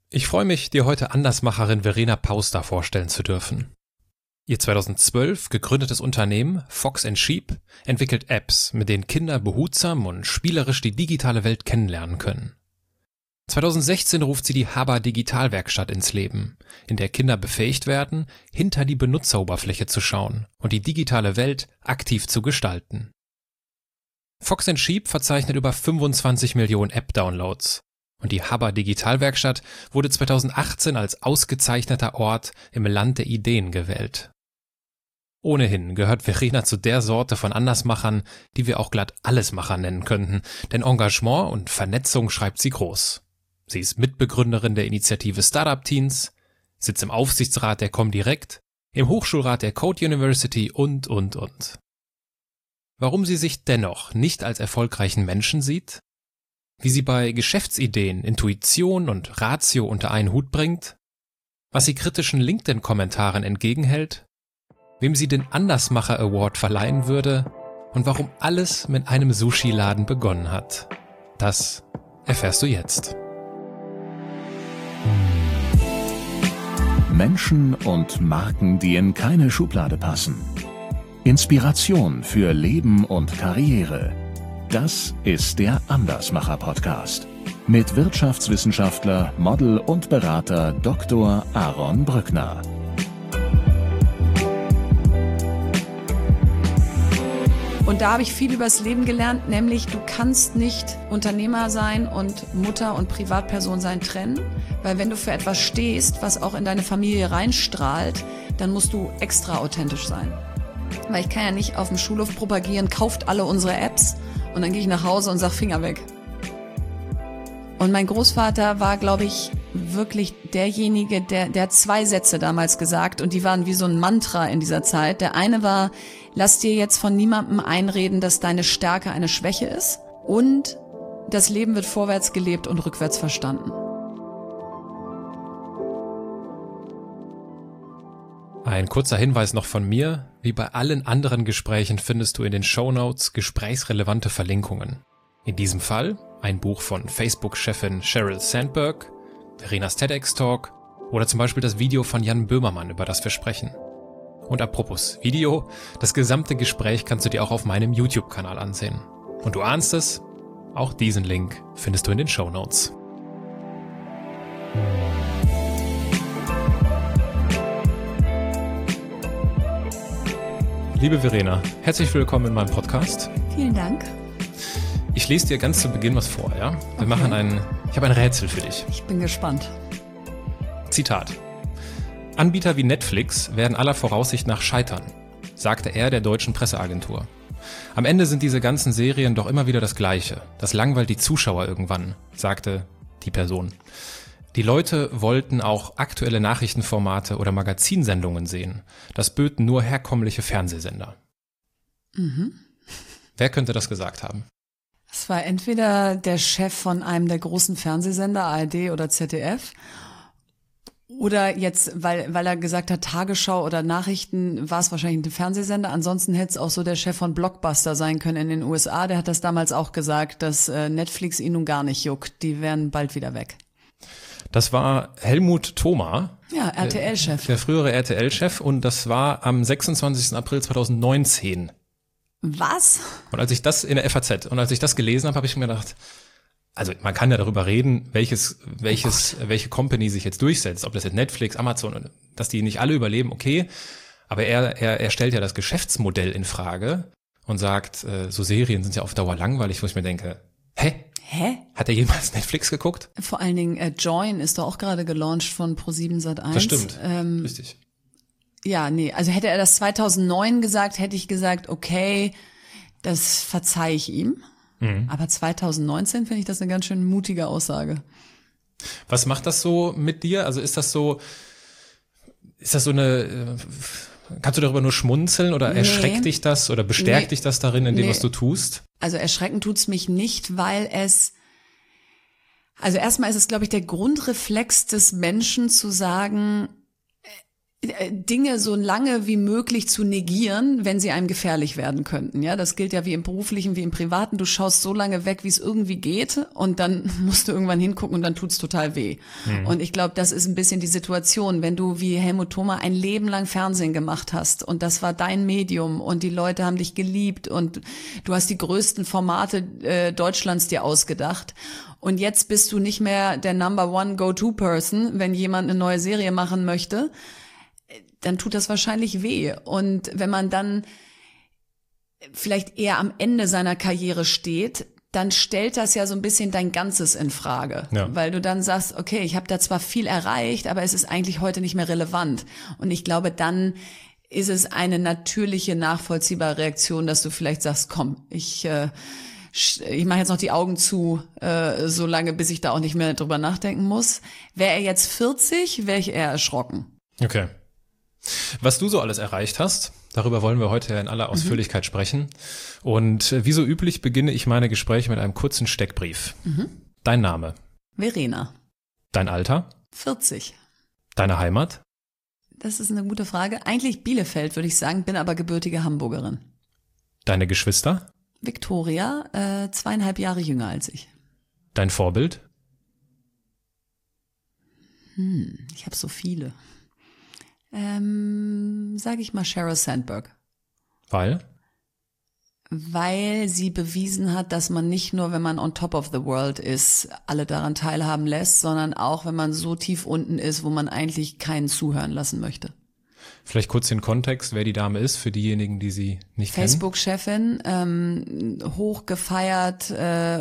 Ich freue mich, dir heute Andersmacherin Verena Pauster vorstellen zu dürfen. Ihr 2012 gegründetes Unternehmen Fox & Sheep entwickelt Apps, mit denen Kinder behutsam und spielerisch die digitale Welt kennenlernen können. 2016 ruft sie die Haber Digitalwerkstatt ins Leben, in der Kinder befähigt werden, hinter die Benutzeroberfläche zu schauen und die digitale Welt aktiv zu gestalten. Fox & Sheep verzeichnet über 25 Millionen App-Downloads. Und die Haber Digitalwerkstatt wurde 2018 als ausgezeichneter Ort im Land der Ideen gewählt. Ohnehin gehört Verena zu der Sorte von Andersmachern, die wir auch glatt Allesmacher nennen könnten, denn Engagement und Vernetzung schreibt sie groß. Sie ist Mitbegründerin der Initiative Startup Teens, sitzt im Aufsichtsrat der Comdirect, im Hochschulrat der Code University und. Warum sie sich dennoch nicht als erfolgreichen Menschen sieht? Wie sie bei Geschäftsideen Intuition und Ratio unter einen Hut bringt, was sie kritischen LinkedIn-Kommentaren entgegenhält, wem sie den Andersmacher Award verleihen würde und warum alles mit einem Sushi-Laden begonnen hat. Das erfährst du jetzt. Menschen und Marken, die in keine Schublade passen. Inspiration für Leben und Karriere. Das ist der Andersmacher-Podcast mit Wirtschaftswissenschaftler, Model und Berater Dr. Aaron Brückner. Und da habe ich viel übers Leben gelernt, nämlich du kannst nicht Unternehmer sein und Mutter und Privatperson sein trennen, weil wenn du für etwas stehst, was auch in deine Familie reinstrahlt, dann musst du extra authentisch sein. Weil ich kann ja nicht auf dem Schulhof propagieren, kauft alle unsere Apps, und dann gehe ich nach Hause und sage Finger weg. Und mein Großvater war, glaube ich, wirklich derjenige, der hat 2 Sätze damals gesagt und die waren wie so ein Mantra in dieser Zeit. Der eine war, lass dir jetzt von niemandem einreden, dass deine Stärke eine Schwäche ist und das Leben wird vorwärts gelebt und rückwärts verstanden. Ein kurzer Hinweis noch von mir. Wie bei allen anderen Gesprächen findest du in den Shownotes gesprächsrelevante Verlinkungen. In diesem Fall ein Buch von Facebook-Chefin Sheryl Sandberg, Verenas TEDx-Talk oder zum Beispiel das Video von Jan Böhmermann, über das wir sprechen. Und apropos Video, das gesamte Gespräch kannst du dir auch auf meinem YouTube-Kanal ansehen. Und du ahnst es, auch diesen Link findest du in den Shownotes. Liebe Verena, herzlich willkommen in meinem Podcast. Vielen Dank. Ich lese dir ganz zu Beginn was vor, ja? Ich habe ein Rätsel für dich. Ich bin gespannt. Zitat. Anbieter wie Netflix werden aller Voraussicht nach scheitern, sagte er der deutschen Presseagentur. Am Ende sind diese ganzen Serien doch immer wieder das Gleiche. Das langweilt die Zuschauer irgendwann, sagte die Person. Die Leute wollten auch aktuelle Nachrichtenformate oder Magazinsendungen sehen. Das böten nur herkömmliche Fernsehsender. Wer könnte das gesagt haben? Es war entweder der Chef von einem der großen Fernsehsender, ARD oder ZDF, oder jetzt, weil er gesagt hat, Tagesschau oder Nachrichten, war es wahrscheinlich ein Fernsehsender. Ansonsten hätte es auch so der Chef von Blockbuster sein können in den USA. Der hat das damals auch gesagt, dass Netflix ihn nun gar nicht juckt. Die wären bald wieder weg. Das war Helmut Thoma. Ja, RTL-Chef. Der frühere RTL-Chef, und das war am 26. April 2019. Was? Und als ich das in der FAZ gelesen habe, habe ich mir gedacht, also man kann ja darüber reden, welche Company sich jetzt durchsetzt, ob das jetzt Netflix, Amazon, dass die nicht alle überleben, okay, aber er stellt ja das Geschäftsmodell in Frage und sagt, so Serien sind ja auf Dauer langweilig, wo ich mir denke, Hä? Hat er jemals Netflix geguckt? Vor allen Dingen Join ist doch auch gerade gelauncht von Pro7 Sat.1. Das stimmt, richtig. Ja, nee, also hätte er das 2009 gesagt, hätte ich gesagt, okay, das verzeihe ich ihm. Aber 2019 finde ich das eine ganz schön mutige Aussage. Was macht das so mit dir? Also ist das so eine, kannst du darüber nur schmunzeln oder erschreckt dich das oder bestärkt dich das darin in dem, was du tust? Also erschrecken tut's mich nicht, weil also erstmal ist es, glaube ich, der Grundreflex des Menschen zu sagen, Dinge so lange wie möglich zu negieren, wenn sie einem gefährlich werden könnten. Ja, das gilt ja wie im Beruflichen, wie im Privaten. Du schaust so lange weg, wie es irgendwie geht, und dann musst du irgendwann hingucken und dann tut's total weh. Und ich glaube, das ist ein bisschen die Situation, wenn du wie Helmut Thoma ein Leben lang Fernsehen gemacht hast und das war dein Medium und die Leute haben dich geliebt und du hast die größten Formate Deutschlands dir ausgedacht. Und jetzt bist du nicht mehr der Number One Go-To-Person, wenn jemand eine neue Serie machen möchte, dann tut das wahrscheinlich weh. Und wenn man dann vielleicht eher am Ende seiner Karriere steht, dann stellt das ja so ein bisschen dein Ganzes in Frage. Ja. Weil du dann sagst, okay, ich habe da zwar viel erreicht, aber es ist eigentlich heute nicht mehr relevant. Und ich glaube, dann ist es eine natürliche, nachvollziehbare Reaktion, dass du vielleicht sagst, komm, ich mache jetzt noch die Augen zu, so lange, bis ich da auch nicht mehr drüber nachdenken muss. Wäre er jetzt 40, wäre ich eher erschrocken. Okay. Was du so alles erreicht hast, darüber wollen wir heute in aller Ausführlichkeit sprechen. Und wie so üblich beginne ich meine Gespräche mit einem kurzen Steckbrief. Dein Name? Verena. Dein Alter? 40. Deine Heimat? Das ist eine gute Frage. Eigentlich Bielefeld, würde ich sagen, bin aber gebürtige Hamburgerin. Deine Geschwister? Victoria, 2,5 Jahre jünger als ich. Dein Vorbild? Ich habe so viele. Sage ich mal Sheryl Sandberg. Weil? Weil sie bewiesen hat, dass man nicht nur, wenn man on top of the world ist, alle daran teilhaben lässt, sondern auch, wenn man so tief unten ist, wo man eigentlich keinen zuhören lassen möchte. Vielleicht kurz den Kontext, wer die Dame ist, für diejenigen, die sie nicht kennen. Facebook-Chefin, hoch gefeiert,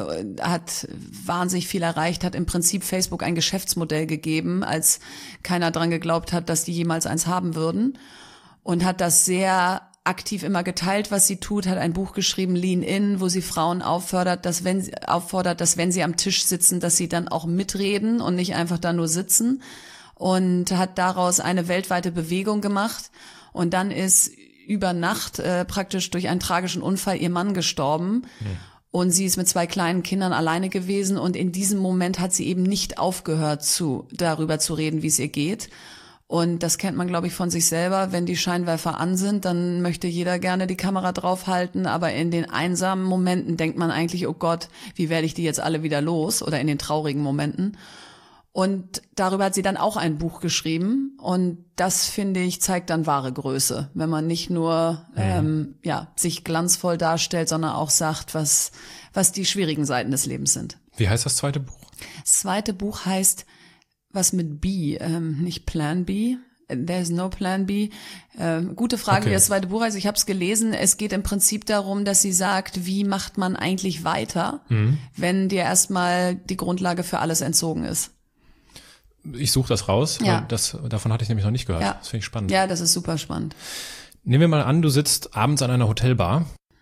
hat wahnsinnig viel erreicht, hat im Prinzip Facebook ein Geschäftsmodell gegeben, als keiner dran geglaubt hat, dass die jemals eins haben würden, und hat das sehr aktiv immer geteilt, was sie tut, hat ein Buch geschrieben, Lean In, wo sie Frauen auffordert, dass wenn sie am Tisch sitzen, dass sie dann auch mitreden und nicht einfach da nur sitzen. Und hat daraus eine weltweite Bewegung gemacht. Und dann ist über Nacht praktisch durch einen tragischen Unfall ihr Mann gestorben. Und sie ist mit 2 kleinen Kindern alleine gewesen. Und in diesem Moment hat sie eben nicht aufgehört, darüber zu reden, wie es ihr geht. Und das kennt man, glaube ich, von sich selber. Wenn die Scheinwerfer an sind, dann möchte jeder gerne die Kamera draufhalten. Aber in den einsamen Momenten denkt man eigentlich, oh Gott, wie werde ich die jetzt alle wieder los? Oder in den traurigen Momenten. Und darüber hat sie dann auch ein Buch geschrieben. Und das, finde ich, zeigt dann wahre Größe. Wenn man nicht nur sich glanzvoll darstellt, sondern auch sagt, was die schwierigen Seiten des Lebens sind. Wie heißt das zweite Buch? Das zweite Buch heißt was mit B, nicht Plan B. There's no Plan B. Gute Frage, okay. Wie das zweite Buch heißt. Ich habe es gelesen. Es geht im Prinzip darum, dass sie sagt, wie macht man eigentlich weiter, wenn dir erstmal die Grundlage für alles entzogen ist. Ich suche das raus, weil davon hatte ich nämlich noch nicht gehört. Ja. Das finde ich spannend. Ja, das ist super spannend. Nehmen wir mal an, du sitzt abends an einer Hotelbar.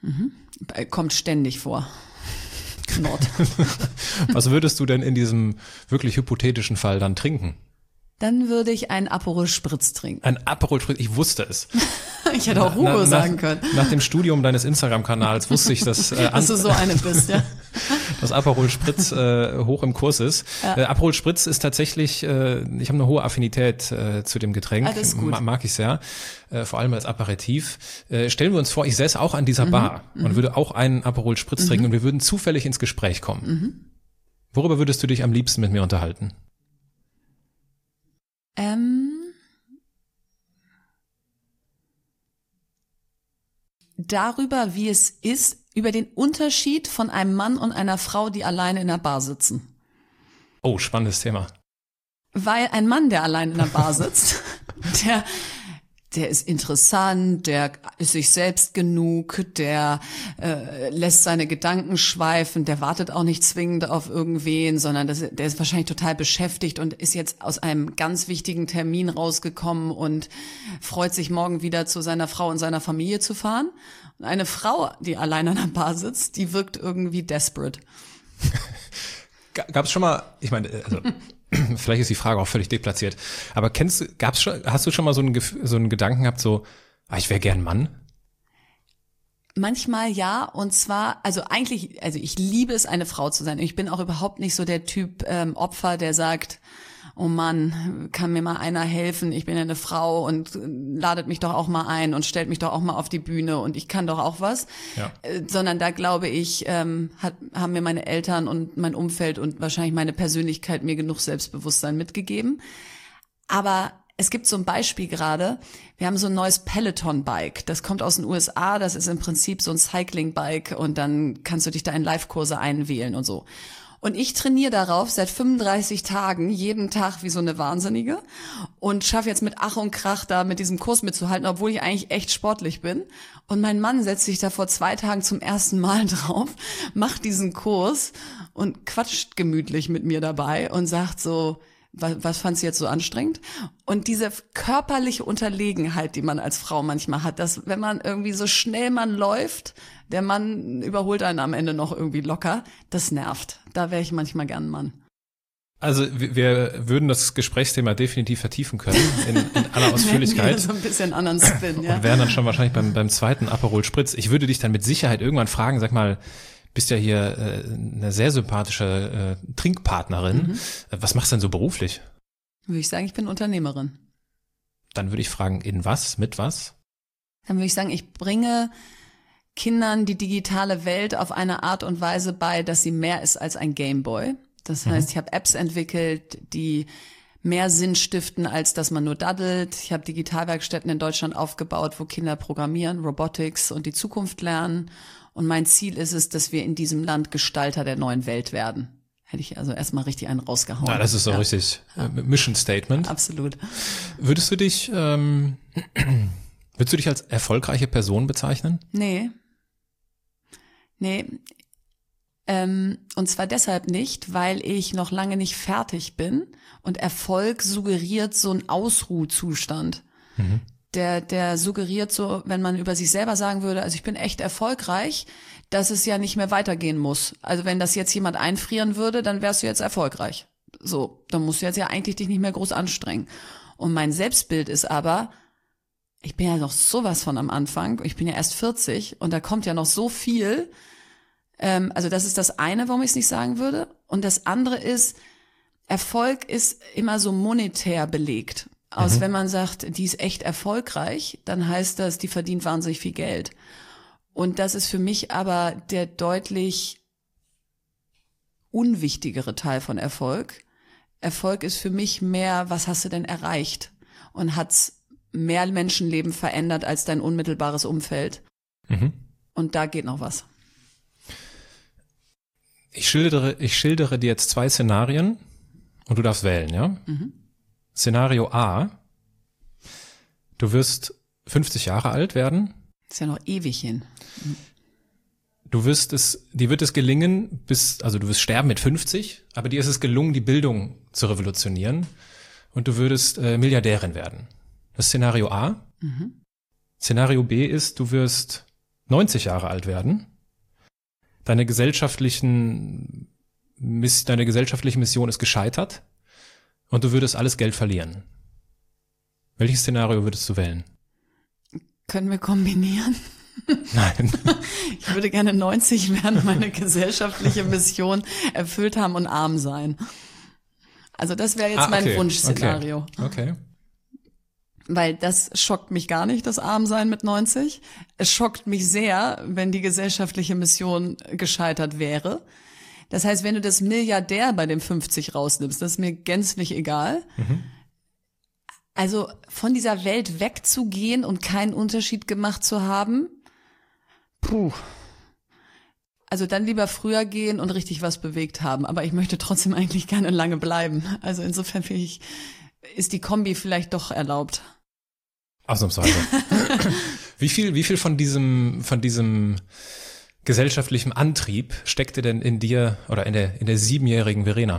Kommt ständig vor. Nord. Was würdest du denn in diesem wirklich hypothetischen Fall dann trinken? Dann würde ich einen Aperol Spritz trinken. Ein Aperol Spritz, ich wusste es. Ich hätte auch Hugo sagen können. Nach dem Studium deines Instagram-Kanals wusste ich, dass du so eine bist, ja. Dass Aperol Spritz hoch im Kurs ist. Ja. Aperol Spritz ist tatsächlich, ich habe eine hohe Affinität zu dem Getränk. Das ist gut. Mag ich sehr, vor allem als Aperitif. Stellen wir uns vor, ich säße auch an dieser Bar und würde auch einen Aperol Spritz trinken und wir würden zufällig ins Gespräch kommen. Worüber würdest du dich am liebsten mit mir unterhalten? Darüber, wie es ist, über den Unterschied von einem Mann und einer Frau, die alleine in der Bar sitzen. Oh, spannendes Thema. Weil ein Mann, der allein in der Bar sitzt, der ist interessant, der ist sich selbst genug, der lässt seine Gedanken schweifen, der wartet auch nicht zwingend auf irgendwen, sondern der ist wahrscheinlich total beschäftigt und ist jetzt aus einem ganz wichtigen Termin rausgekommen und freut sich, morgen wieder zu seiner Frau und seiner Familie zu fahren. Und eine Frau, die allein an der Bar sitzt, die wirkt irgendwie desperate. Gab es schon mal, ich meine, also vielleicht ist die Frage auch völlig deplatziert, aber hast du schon mal so einen Gedanken gehabt, so, ich wäre gern Mann? Manchmal ja, und zwar, also ich liebe es, eine Frau zu sein. Ich bin auch überhaupt nicht so der Typ Opfer, der sagt, oh Mann, kann mir mal einer helfen, ich bin ja eine Frau und ladet mich doch auch mal ein und stellt mich doch auch mal auf die Bühne und ich kann doch auch was. Ja. Sondern da glaube ich, haben mir meine Eltern und mein Umfeld und wahrscheinlich meine Persönlichkeit mir genug Selbstbewusstsein mitgegeben. Aber es gibt so ein Beispiel gerade, wir haben so ein neues Peloton-Bike, das kommt aus den USA, das ist im Prinzip so ein Cycling-Bike und dann kannst du dich da in Live-Kurse einwählen und so. Und ich trainiere darauf seit 35 Tagen, jeden Tag wie so eine Wahnsinnige und schaffe jetzt mit Ach und Krach da mit diesem Kurs mitzuhalten, obwohl ich eigentlich echt sportlich bin. Und mein Mann setzt sich da vor 2 Tagen zum ersten Mal drauf, macht diesen Kurs und quatscht gemütlich mit mir dabei und sagt so, was fandst du jetzt so anstrengend? Und diese körperliche Unterlegenheit, die man als Frau manchmal hat, dass wenn man irgendwie so schnell man läuft, der Mann überholt einen am Ende noch irgendwie locker, das nervt. Da wäre ich manchmal gern ein Mann. Also wir würden das Gesprächsthema definitiv vertiefen können, in aller Ausführlichkeit. So ein bisschen anderen Spin, ja. Und wären dann schon wahrscheinlich beim zweiten Aperol Spritz. Ich würde dich dann mit Sicherheit irgendwann fragen, sag mal, bist ja hier eine sehr sympathische Trinkpartnerin. Was machst du denn so beruflich? Würde ich sagen, ich bin Unternehmerin. Dann würde ich fragen, in was, mit was? Dann würde ich sagen, ich bringe Kindern die digitale Welt auf eine Art und Weise bei, dass sie mehr ist als ein Gameboy. Das heißt, ich habe Apps entwickelt, die mehr Sinn stiften, als dass man nur daddelt. Ich habe Digitalwerkstätten in Deutschland aufgebaut, wo Kinder programmieren, Robotics und die Zukunft lernen. Und mein Ziel ist es, dass wir in diesem Land Gestalter der neuen Welt werden. Hätte ich also erstmal richtig einen rausgehauen. Ja, das ist so richtig Mission Statement. Absolut. Würdest du dich als erfolgreiche Person bezeichnen? Nee. Und zwar deshalb nicht, weil ich noch lange nicht fertig bin und Erfolg suggeriert so einen Ausruhzustand. Der suggeriert so, wenn man über sich selber sagen würde, also ich bin echt erfolgreich, dass es ja nicht mehr weitergehen muss. Also wenn das jetzt jemand einfrieren würde, dann wärst du jetzt erfolgreich. So, dann musst du jetzt ja eigentlich dich nicht mehr groß anstrengen. Und mein Selbstbild ist aber, ich bin ja noch sowas von am Anfang, ich bin ja erst 40 und da kommt ja noch so viel. Also das ist das eine, warum ich es nicht sagen würde. Und das andere ist, Erfolg ist immer so monetär belegt. Wenn man sagt, die ist echt erfolgreich, dann heißt das, die verdient wahnsinnig viel Geld. Und das ist für mich aber der deutlich unwichtigere Teil von Erfolg. Erfolg ist für mich mehr, was hast du denn erreicht? Und hat's mehr Menschenleben verändert als dein unmittelbares Umfeld? Und da geht noch was. Ich schildere dir jetzt 2 Szenarien und du darfst wählen, ja? Szenario A, du wirst 50 Jahre alt werden. Ist ja noch ewig hin. Dir wird es gelingen, du wirst sterben mit 50, aber dir ist es gelungen, die Bildung zu revolutionieren und du würdest Milliardärin werden. Das ist Szenario A. Szenario B ist, du wirst 90 Jahre alt werden. Deine gesellschaftliche Mission ist gescheitert. Und du würdest alles Geld verlieren. Welches Szenario würdest du wählen? Können wir kombinieren? Nein. Ich würde gerne 90 werden, meine gesellschaftliche Mission erfüllt haben und arm sein. Also das wäre jetzt mein Wunschszenario. Okay. Weil das schockt mich gar nicht, das Armsein mit 90. Es schockt mich sehr, wenn die gesellschaftliche Mission gescheitert wäre. Das heißt, wenn du das Milliardär bei dem 50 rausnimmst, das ist mir gänzlich egal. Also von dieser Welt wegzugehen und keinen Unterschied gemacht zu haben, also dann lieber früher gehen und richtig was bewegt haben. Aber ich möchte trotzdem eigentlich gerne lange bleiben. Also insofern finde ich, ist die Kombi vielleicht doch erlaubt. Ausnahmsweise. Wie viel von diesem gesellschaftlichem Antrieb steckte denn in dir oder in der 7-jährigen Verena?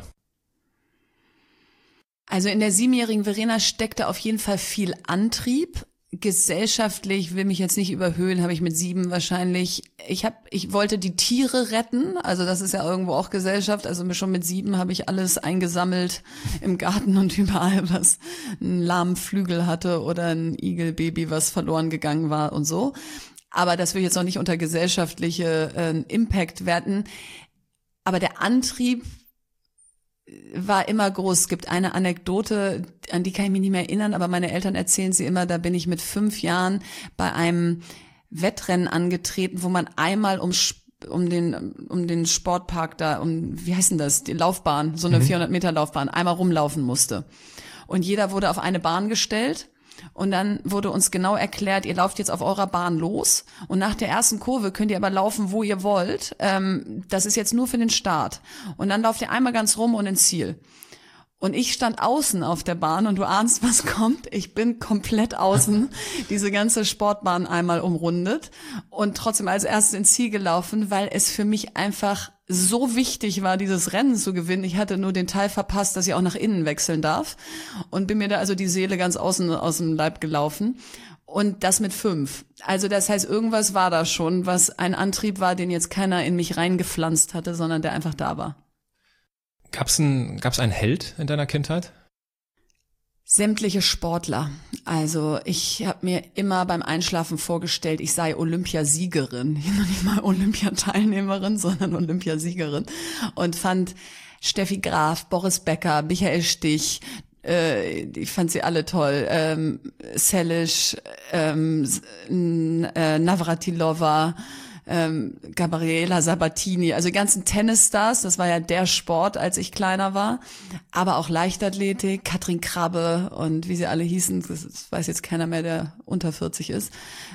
Also in der 7-jährigen Verena steckte auf jeden Fall viel Antrieb. Gesellschaftlich, will mich jetzt nicht überhöhen, habe ich mit 7 wahrscheinlich, ich wollte die Tiere retten, also das ist ja irgendwo auch Gesellschaft, also schon mit 7 habe ich alles eingesammelt im Garten und überall, was einen lahmen Flügel hatte oder ein Igelbaby, was verloren gegangen war und so. Aber das will ich jetzt noch nicht unter gesellschaftliche Impact werten. Aber der Antrieb war immer groß. Es gibt eine Anekdote, an die kann ich mich nicht mehr erinnern, aber meine Eltern erzählen sie immer, da bin ich mit 5 Jahren bei einem Wettrennen angetreten, wo man einmal um den Sportpark da, wie heißt denn das, die Laufbahn, so eine 400 Meter Laufbahn, einmal rumlaufen musste. Und jeder wurde auf eine Bahn gestellt. Und dann wurde uns genau erklärt, ihr lauft jetzt auf eurer Bahn los und nach der ersten Kurve könnt ihr aber laufen, wo ihr wollt. Das ist jetzt nur für den Start. Und dann lauft ihr einmal ganz rum und ins Ziel. Und ich stand außen auf der Bahn und du ahnst, was kommt. Ich bin komplett außen, diese ganze Sportbahn einmal umrundet und trotzdem als erstes ins Ziel gelaufen, weil es für mich einfach so wichtig war, dieses Rennen zu gewinnen. Ich hatte nur den Teil verpasst, dass ich auch nach innen wechseln darf und bin mir da also die Seele ganz außen aus dem Leib gelaufen. Und das mit 5. Also das heißt, irgendwas war da schon, was ein Antrieb war, den jetzt keiner in mich reingepflanzt hatte, sondern der einfach da war. Gab's einen Held in deiner Kindheit? Sämtliche Sportler. Also ich habe mir immer beim Einschlafen vorgestellt, ich sei Olympiasiegerin. Noch nicht mal Olympiateilnehmerin, sondern Olympiasiegerin. Und fand Steffi Graf, Boris Becker, Michael Stich, ich fand sie alle toll. Selisch, Navratilova, Gabriela Sabatini, also die ganzen Tennisstars, das war ja der Sport, als ich kleiner war, aber auch Leichtathletik, Katrin Krabbe und wie sie alle hießen, das weiß jetzt keiner mehr, der unter 40 ist.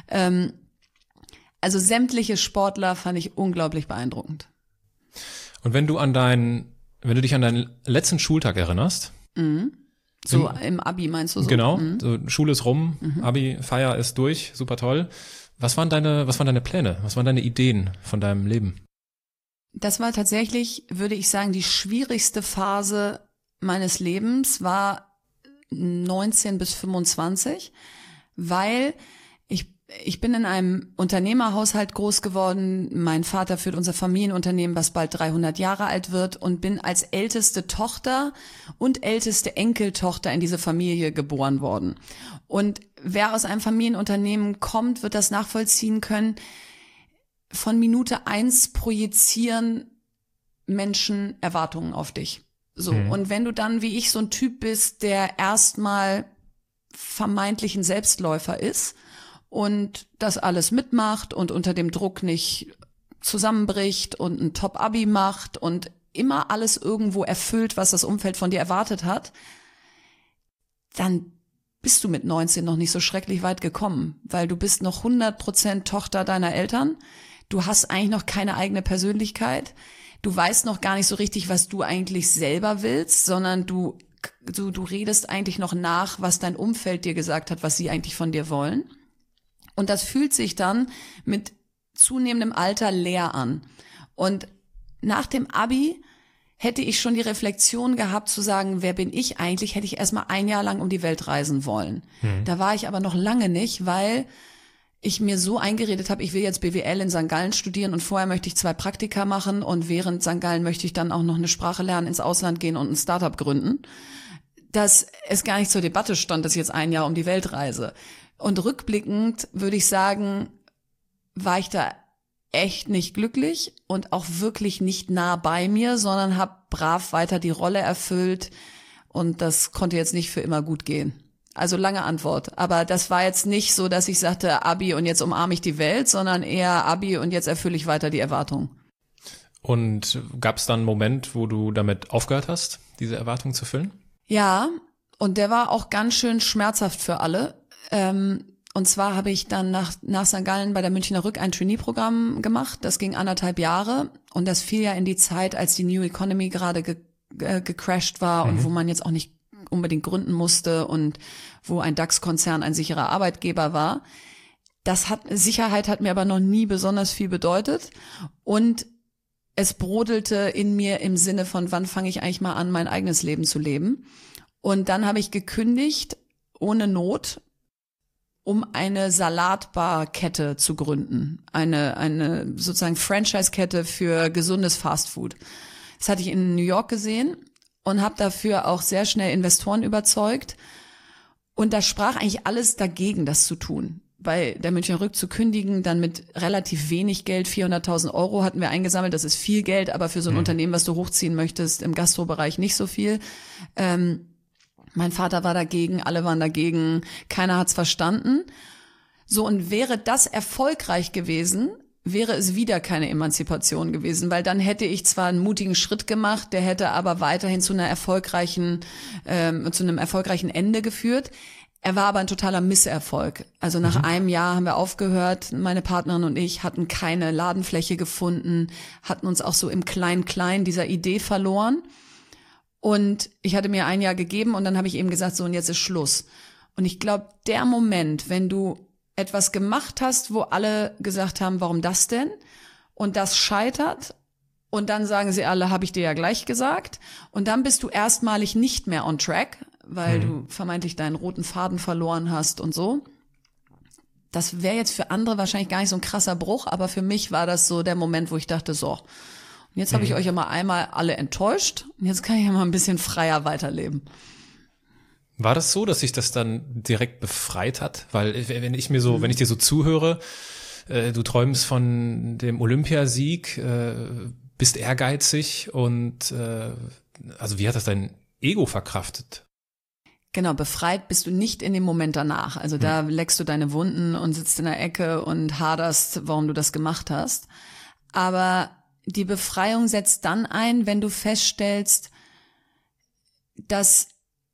Also sämtliche Sportler fand ich unglaublich beeindruckend. Und wenn du dich an deinen letzten Schultag erinnerst? So im Abi meinst du so? Genau, so Schule ist rum, Abi, Feier ist durch, super toll. Was waren deine Pläne? Was waren deine Ideen von deinem Leben? Das war tatsächlich, würde ich sagen, die schwierigste Phase meines Lebens war 19 bis 25, weil ich bin in einem Unternehmerhaushalt groß geworden. Mein Vater führt unser Familienunternehmen, was bald 300 Jahre alt wird, und bin als älteste Tochter und älteste Enkeltochter in diese Familie geboren worden. Und wer aus einem Familienunternehmen kommt, wird das nachvollziehen können. Von Minute 1 projizieren Menschen Erwartungen auf dich. So. Und wenn du dann, wie ich, so ein Typ bist, der erstmal vermeintlich ein Selbstläufer ist und das alles mitmacht und unter dem Druck nicht zusammenbricht und ein Top-Abi macht und immer alles irgendwo erfüllt, was das Umfeld von dir erwartet hat, dann bist du mit 19 noch nicht so schrecklich weit gekommen, weil du bist noch 100% Tochter deiner Eltern, du hast eigentlich noch keine eigene Persönlichkeit, du weißt noch gar nicht so richtig, was du eigentlich selber willst, sondern du redest eigentlich noch nach, was dein Umfeld dir gesagt hat, was sie eigentlich von dir wollen. Und das fühlt sich dann mit zunehmendem Alter leer an. Und nach dem Abi hätte ich schon die Reflexion gehabt zu sagen, wer bin ich eigentlich, hätte ich erstmal 1 Jahr lang um die Welt reisen wollen. Da war ich aber noch lange nicht, weil ich mir so eingeredet habe, ich will jetzt BWL in St. Gallen studieren und vorher möchte ich 2 Praktika machen und während St. Gallen möchte ich dann auch noch eine Sprache lernen, ins Ausland gehen und ein Startup gründen, dass es gar nicht zur Debatte stand, dass ich jetzt 1 Jahr um die Welt reise. Und rückblickend würde ich sagen, war ich da echt nicht glücklich und auch wirklich nicht nah bei mir, sondern habe brav weiter die Rolle erfüllt und das konnte jetzt nicht für immer gut gehen. Also lange Antwort, aber das war jetzt nicht so, dass ich sagte Abi und jetzt umarme ich die Welt, sondern eher Abi und jetzt erfülle ich weiter die Erwartungen. Und gab es dann einen Moment, wo du damit aufgehört hast, diese Erwartungen zu füllen? Ja, und der war auch ganz schön schmerzhaft für alle. Und zwar habe ich dann nach St. Gallen bei der Münchner Rück ein Trainee-Programm gemacht. Das ging 1,5 Jahre und das fiel ja in die Zeit, als die New Economy gerade gecrashed war und wo man jetzt auch nicht unbedingt gründen musste und wo ein DAX-Konzern ein sicherer Arbeitgeber war. Sicherheit hat mir aber noch nie besonders viel bedeutet und es brodelte in mir im Sinne von, wann fange ich eigentlich mal an, mein eigenes Leben zu leben? Und dann habe ich gekündigt, ohne Not, um eine Salatbar-Kette zu gründen. Eine sozusagen Franchise-Kette für gesundes Fastfood. Das hatte ich in New York gesehen und habe dafür auch sehr schnell Investoren überzeugt. Und da sprach eigentlich alles dagegen, das zu tun. bei der Münchner Rück zu kündigen, dann mit relativ wenig Geld, 400.000 Euro hatten wir eingesammelt. Das ist viel Geld, aber für so ein Unternehmen, was du hochziehen möchtest, im Gastrobereich nicht so viel. Mein Vater war dagegen, alle waren dagegen, keiner hat's verstanden. So, und wäre das erfolgreich gewesen, wäre es wieder keine Emanzipation gewesen, weil dann hätte ich zwar einen mutigen Schritt gemacht, der hätte aber weiterhin zu einem erfolgreichen Ende geführt. Er war aber ein totaler Misserfolg. Also nach einem Jahr haben wir aufgehört, meine Partnerin und ich hatten keine Ladenfläche gefunden, hatten uns auch so im Klein-Klein dieser Idee verloren. Und ich hatte mir ein Jahr gegeben und dann habe ich eben gesagt, so, und jetzt ist Schluss. Und ich glaube, der Moment, wenn du etwas gemacht hast, wo alle gesagt haben, warum das denn? Und das scheitert und dann sagen sie alle, habe ich dir ja gleich gesagt. Und dann bist du erstmalig nicht mehr on track, weil du vermeintlich deinen roten Faden verloren hast und so. Das wäre jetzt für andere wahrscheinlich gar nicht so ein krasser Bruch, aber für mich war das so der Moment, wo ich dachte, so, und jetzt habe ich euch ja mal einmal alle enttäuscht und jetzt kann ich ja mal ein bisschen freier weiterleben. War das so, dass sich das dann direkt befreit hat? Weil wenn ich dir so zuhöre, du träumst von dem Olympiasieg, bist ehrgeizig und also wie hat das dein Ego verkraftet? Genau, befreit bist du nicht in dem Moment danach. Also da leckst du deine Wunden und sitzt in der Ecke und haderst, warum du das gemacht hast. Aber die Befreiung setzt dann ein, wenn du feststellst, dass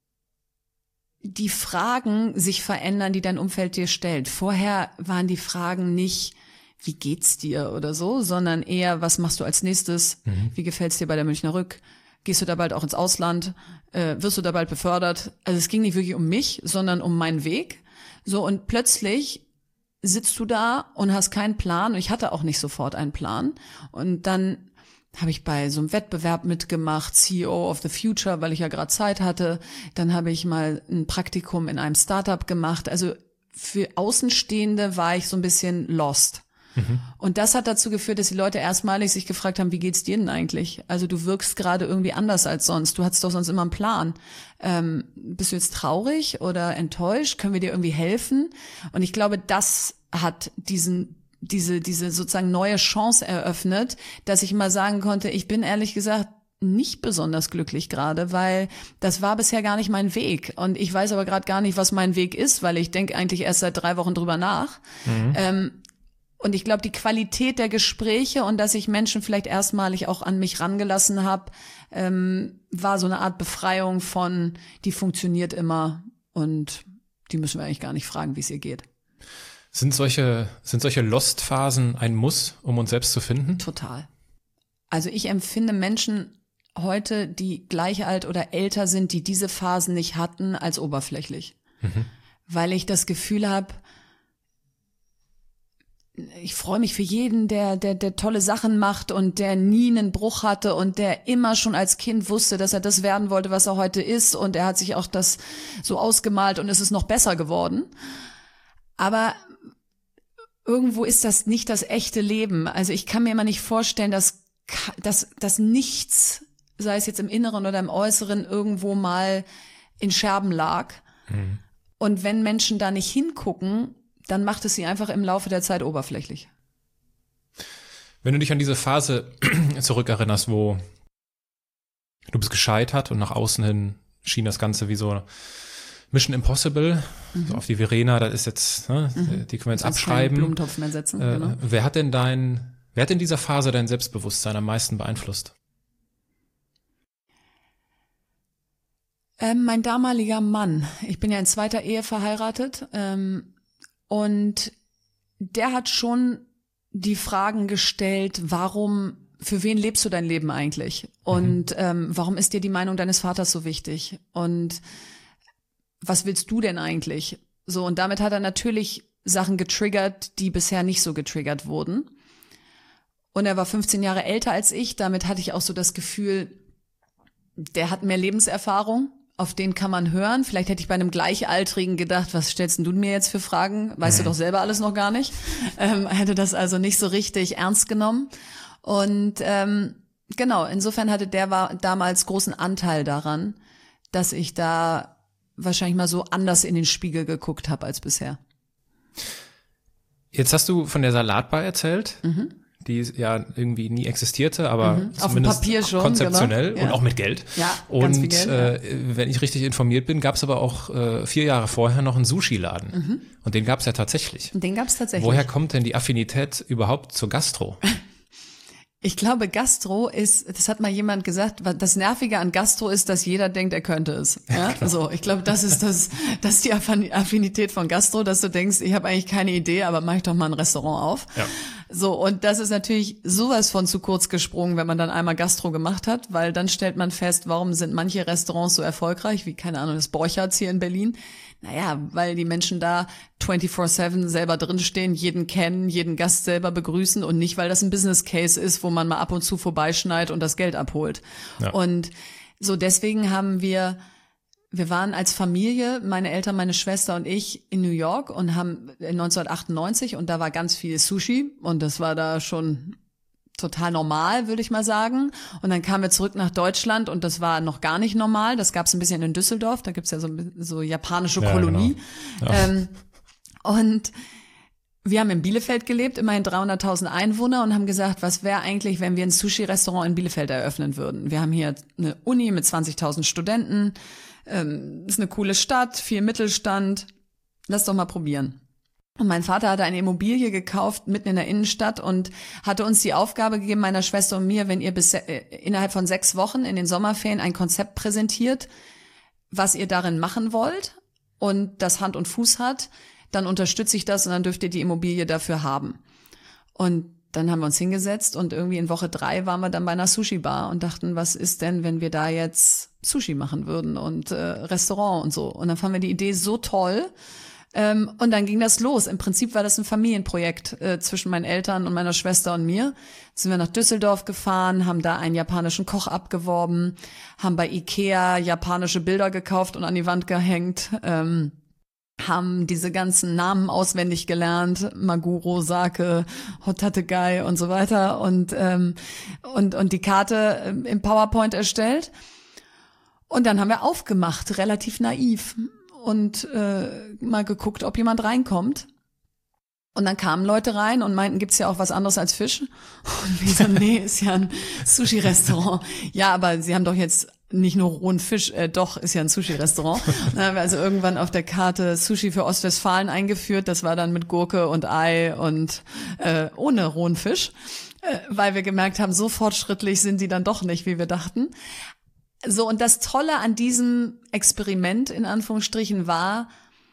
die Fragen sich verändern, die dein Umfeld dir stellt. Vorher waren die Fragen nicht, wie geht's dir oder so, sondern eher, was machst du als nächstes? Wie gefällt's dir bei der Münchner Rück? Gehst du da bald auch ins Ausland? Wirst du da bald befördert? Also es ging nicht wirklich um mich, sondern um meinen Weg. So, und plötzlich sitzt du da und hast keinen Plan. Und ich hatte auch nicht sofort einen Plan. Und dann habe ich bei so einem Wettbewerb mitgemacht, CEO of the Future, weil ich ja gerade Zeit hatte. Dann habe ich mal ein Praktikum in einem Startup gemacht. Also für Außenstehende war ich so ein bisschen lost. Und das hat dazu geführt, dass die Leute erstmalig sich gefragt haben, wie geht's dir denn eigentlich? Also du wirkst gerade irgendwie anders als sonst. Du hattest doch sonst immer einen Plan. Bist du jetzt traurig oder enttäuscht? Können wir dir irgendwie helfen? Und ich glaube, das hat diese sozusagen neue Chance eröffnet, dass ich mal sagen konnte, ich bin ehrlich gesagt nicht besonders glücklich gerade, weil das war bisher gar nicht mein Weg. Und ich weiß aber gerade gar nicht, was mein Weg ist, weil ich denke eigentlich erst seit 3 Wochen drüber nach. Und ich glaube, die Qualität der Gespräche und dass ich Menschen vielleicht erstmalig auch an mich rangelassen habe, war so eine Art Befreiung von, die funktioniert immer und die müssen wir eigentlich gar nicht fragen, wie es ihr geht. Sind solche Lost-Phasen ein Muss, um uns selbst zu finden? Total. Also ich empfinde Menschen heute, die gleich alt oder älter sind, die diese Phasen nicht hatten, als oberflächlich. Weil ich das Gefühl habe, ich freue mich für jeden, der tolle Sachen macht und der nie einen Bruch hatte und der immer schon als Kind wusste, dass er das werden wollte, was er heute ist, und er hat sich auch das so ausgemalt und es ist noch besser geworden. Aber irgendwo ist das nicht das echte Leben. Also ich kann mir immer nicht vorstellen, dass nichts, sei es jetzt im Inneren oder im Äußeren, irgendwo mal in Scherben lag. Und wenn Menschen da nicht hingucken, dann macht es sie einfach im Laufe der Zeit oberflächlich. Wenn du dich an diese Phase zurückerinnerst, wo du bist gescheitert und nach außen hin schien das Ganze wie so Mission Impossible, so auf die Verena, das ist jetzt, die können wir jetzt abschreiben. Blumentopf mehr setzen, genau. Wer hat in dieser Phase dein Selbstbewusstsein am meisten beeinflusst? Mein damaliger Mann. Ich bin ja in 2. Ehe verheiratet. Und der hat schon die Fragen gestellt, für wen lebst du dein Leben eigentlich? Und warum ist dir die Meinung deines Vaters so wichtig? Und was willst du denn eigentlich? So, und damit hat er natürlich Sachen getriggert, die bisher nicht so getriggert wurden. Und er war 15 Jahre älter als ich, damit hatte ich auch so das Gefühl, der hat mehr Lebenserfahrung. Auf den kann man hören. Vielleicht hätte ich bei einem Gleichaltrigen gedacht, was stellst denn du mir jetzt für Fragen? Weißt du doch selber alles noch gar nicht. Hätte das also nicht so richtig ernst genommen. Und genau, insofern hatte der damals großen Anteil daran, dass ich da wahrscheinlich mal so anders in den Spiegel geguckt habe als bisher. Jetzt hast du von der Salatbar erzählt, die ja irgendwie nie existierte, aber zumindest auf dem Papier schon, konzeptionell genau. und auch mit Geld. Ja, und ganz viel Geld, wenn ich richtig informiert bin, gab es aber auch 4 Jahre vorher noch einen Sushi-Laden. Und den gab es ja tatsächlich. Den gab es tatsächlich. Woher kommt denn die Affinität überhaupt zur Gastro? Ich glaube, Gastro ist, das hat mal jemand gesagt, das Nervige an Gastro ist, dass jeder denkt, er könnte es. Ja? So, ich glaube, das ist die Affinität von Gastro, dass du denkst, ich habe eigentlich keine Idee, aber mach ich doch mal ein Restaurant auf. Ja. So, und das ist natürlich sowas von zu kurz gesprungen, wenn man dann einmal Gastro gemacht hat, weil dann stellt man fest, warum sind manche Restaurants so erfolgreich, wie, keine Ahnung, das Borchards hier in Berlin. Naja, weil die Menschen da 24/7 selber drinstehen, jeden kennen, jeden Gast selber begrüßen und nicht, weil das ein Business Case ist, wo man mal ab und zu vorbeischneit und das Geld abholt. Ja. Und so deswegen haben wir waren als Familie, meine Eltern, meine Schwester und ich in New York und haben 1998 und da war ganz viel Sushi und das war da schon total normal, würde ich mal sagen. Und dann kamen wir zurück nach Deutschland und das war noch gar nicht normal. Das gab es ein bisschen in Düsseldorf, da gibt's ja so japanische Kolonie. Genau. Ja. Und wir haben in Bielefeld gelebt, immerhin 300.000 Einwohner und haben gesagt, was wäre eigentlich, wenn wir ein Sushi-Restaurant in Bielefeld eröffnen würden? Wir haben hier eine Uni mit 20.000 Studenten, ist eine coole Stadt, viel Mittelstand. Lass doch mal probieren. Und mein Vater hatte eine Immobilie gekauft mitten in der Innenstadt und hatte uns die Aufgabe gegeben, meiner Schwester und mir, wenn ihr innerhalb von 6 Wochen in den Sommerferien ein Konzept präsentiert, was ihr darin machen wollt und das Hand und Fuß hat, dann unterstütze ich das und dann dürft ihr die Immobilie dafür haben. Und dann haben wir uns hingesetzt und irgendwie in Woche 3 waren wir dann bei einer Sushi-Bar und dachten, was ist denn, wenn wir da jetzt Sushi machen würden und Restaurant und so. Und dann fanden wir die Idee so toll. Und dann ging das los. Im Prinzip war das ein Familienprojekt zwischen meinen Eltern und meiner Schwester und mir. Sind wir nach Düsseldorf gefahren, haben da einen japanischen Koch abgeworben, haben bei Ikea japanische Bilder gekauft und an die Wand gehängt, haben diese ganzen Namen auswendig gelernt, Maguro, Sake, Hotategai und so weiter und die Karte im PowerPoint erstellt. Und dann haben wir aufgemacht, relativ naiv. Und mal geguckt, ob jemand reinkommt. Und dann kamen Leute rein und meinten, gibt's ja auch was anderes als Fisch? Und wir so, nee, ist ja ein Sushi-Restaurant. Ja, aber Sie haben doch jetzt nicht nur rohen Fisch, doch, ist ja ein Sushi-Restaurant. Dann haben wir also irgendwann auf der Karte Sushi für Ostwestfalen eingeführt. Das war dann mit Gurke und Ei und ohne rohen Fisch, weil wir gemerkt haben, so fortschrittlich sind die dann doch nicht, wie wir dachten. So, und das Tolle an diesem Experiment, in Anführungsstrichen, war,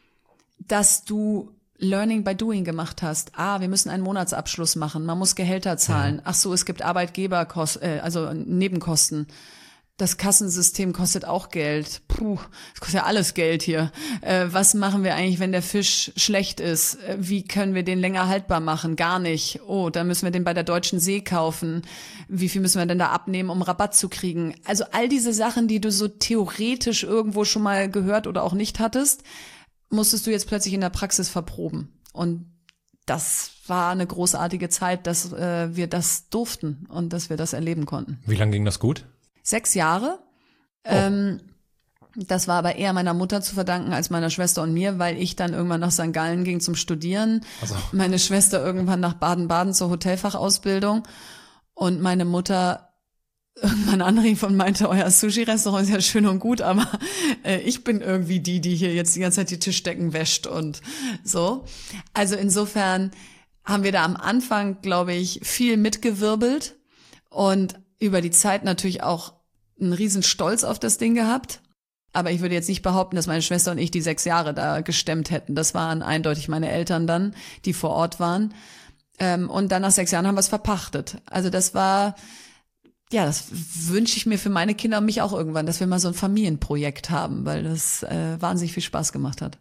dass du Learning by Doing gemacht hast. Wir müssen einen Monatsabschluss machen, man muss Gehälter zahlen. Ach so, es gibt Arbeitgeberkosten, also Nebenkosten. Das Kassensystem kostet auch Geld. Es kostet ja alles Geld hier. Was machen wir eigentlich, wenn der Fisch schlecht ist? Wie können wir den länger haltbar machen? Gar nicht. Oh, dann müssen wir den bei der Deutschen See kaufen. Wie viel müssen wir denn da abnehmen, um Rabatt zu kriegen? Also all diese Sachen, die du so theoretisch irgendwo schon mal gehört oder auch nicht hattest, musstest du jetzt plötzlich in der Praxis verproben. Und das war eine großartige Zeit, dass wir das durften und dass wir das erleben konnten. Wie lange ging das gut? 6 Jahre. Oh. Das war aber eher meiner Mutter zu verdanken als meiner Schwester und mir, weil ich dann irgendwann nach St. Gallen ging zum Studieren. Also. Meine Schwester irgendwann nach Baden-Baden zur Hotelfachausbildung und meine Mutter irgendwann anrief und meinte, euer Sushi-Restaurant ist ja schön und gut, aber ich bin irgendwie die hier jetzt die ganze Zeit die Tischdecken wäscht und so. Also insofern haben wir da am Anfang, glaube ich, viel mitgewirbelt und über die Zeit natürlich auch einen riesen Stolz auf das Ding gehabt. Aber ich würde jetzt nicht behaupten, dass meine Schwester und ich die 6 Jahre da gestemmt hätten. Das waren eindeutig meine Eltern dann, die vor Ort waren. Und dann nach 6 Jahren haben wir es verpachtet. Also das war, ja, das wünsche ich mir für meine Kinder und mich auch irgendwann, dass wir mal so ein Familienprojekt haben, weil das wahnsinnig viel Spaß gemacht hat.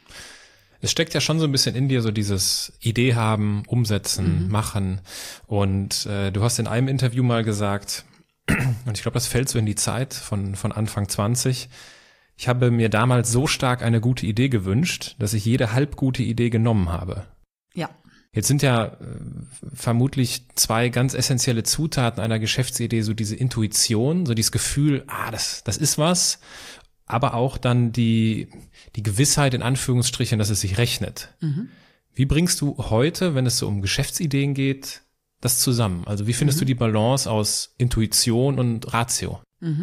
Es steckt ja schon so ein bisschen in dir, so dieses Idee haben, umsetzen, machen. Und du hast in einem Interview mal gesagt, und ich glaube, das fällt so in die Zeit von Anfang 20, ich habe mir damals so stark eine gute Idee gewünscht, dass ich jede halbgute Idee genommen habe. Ja. Jetzt sind ja vermutlich 2 ganz essentielle Zutaten einer Geschäftsidee, so diese Intuition, so dieses Gefühl, das ist was, aber auch dann die Gewissheit in Anführungsstrichen, dass es sich rechnet. Wie bringst du heute, wenn es so um Geschäftsideen geht, das zusammen? Also wie findest du die Balance aus Intuition und Ratio?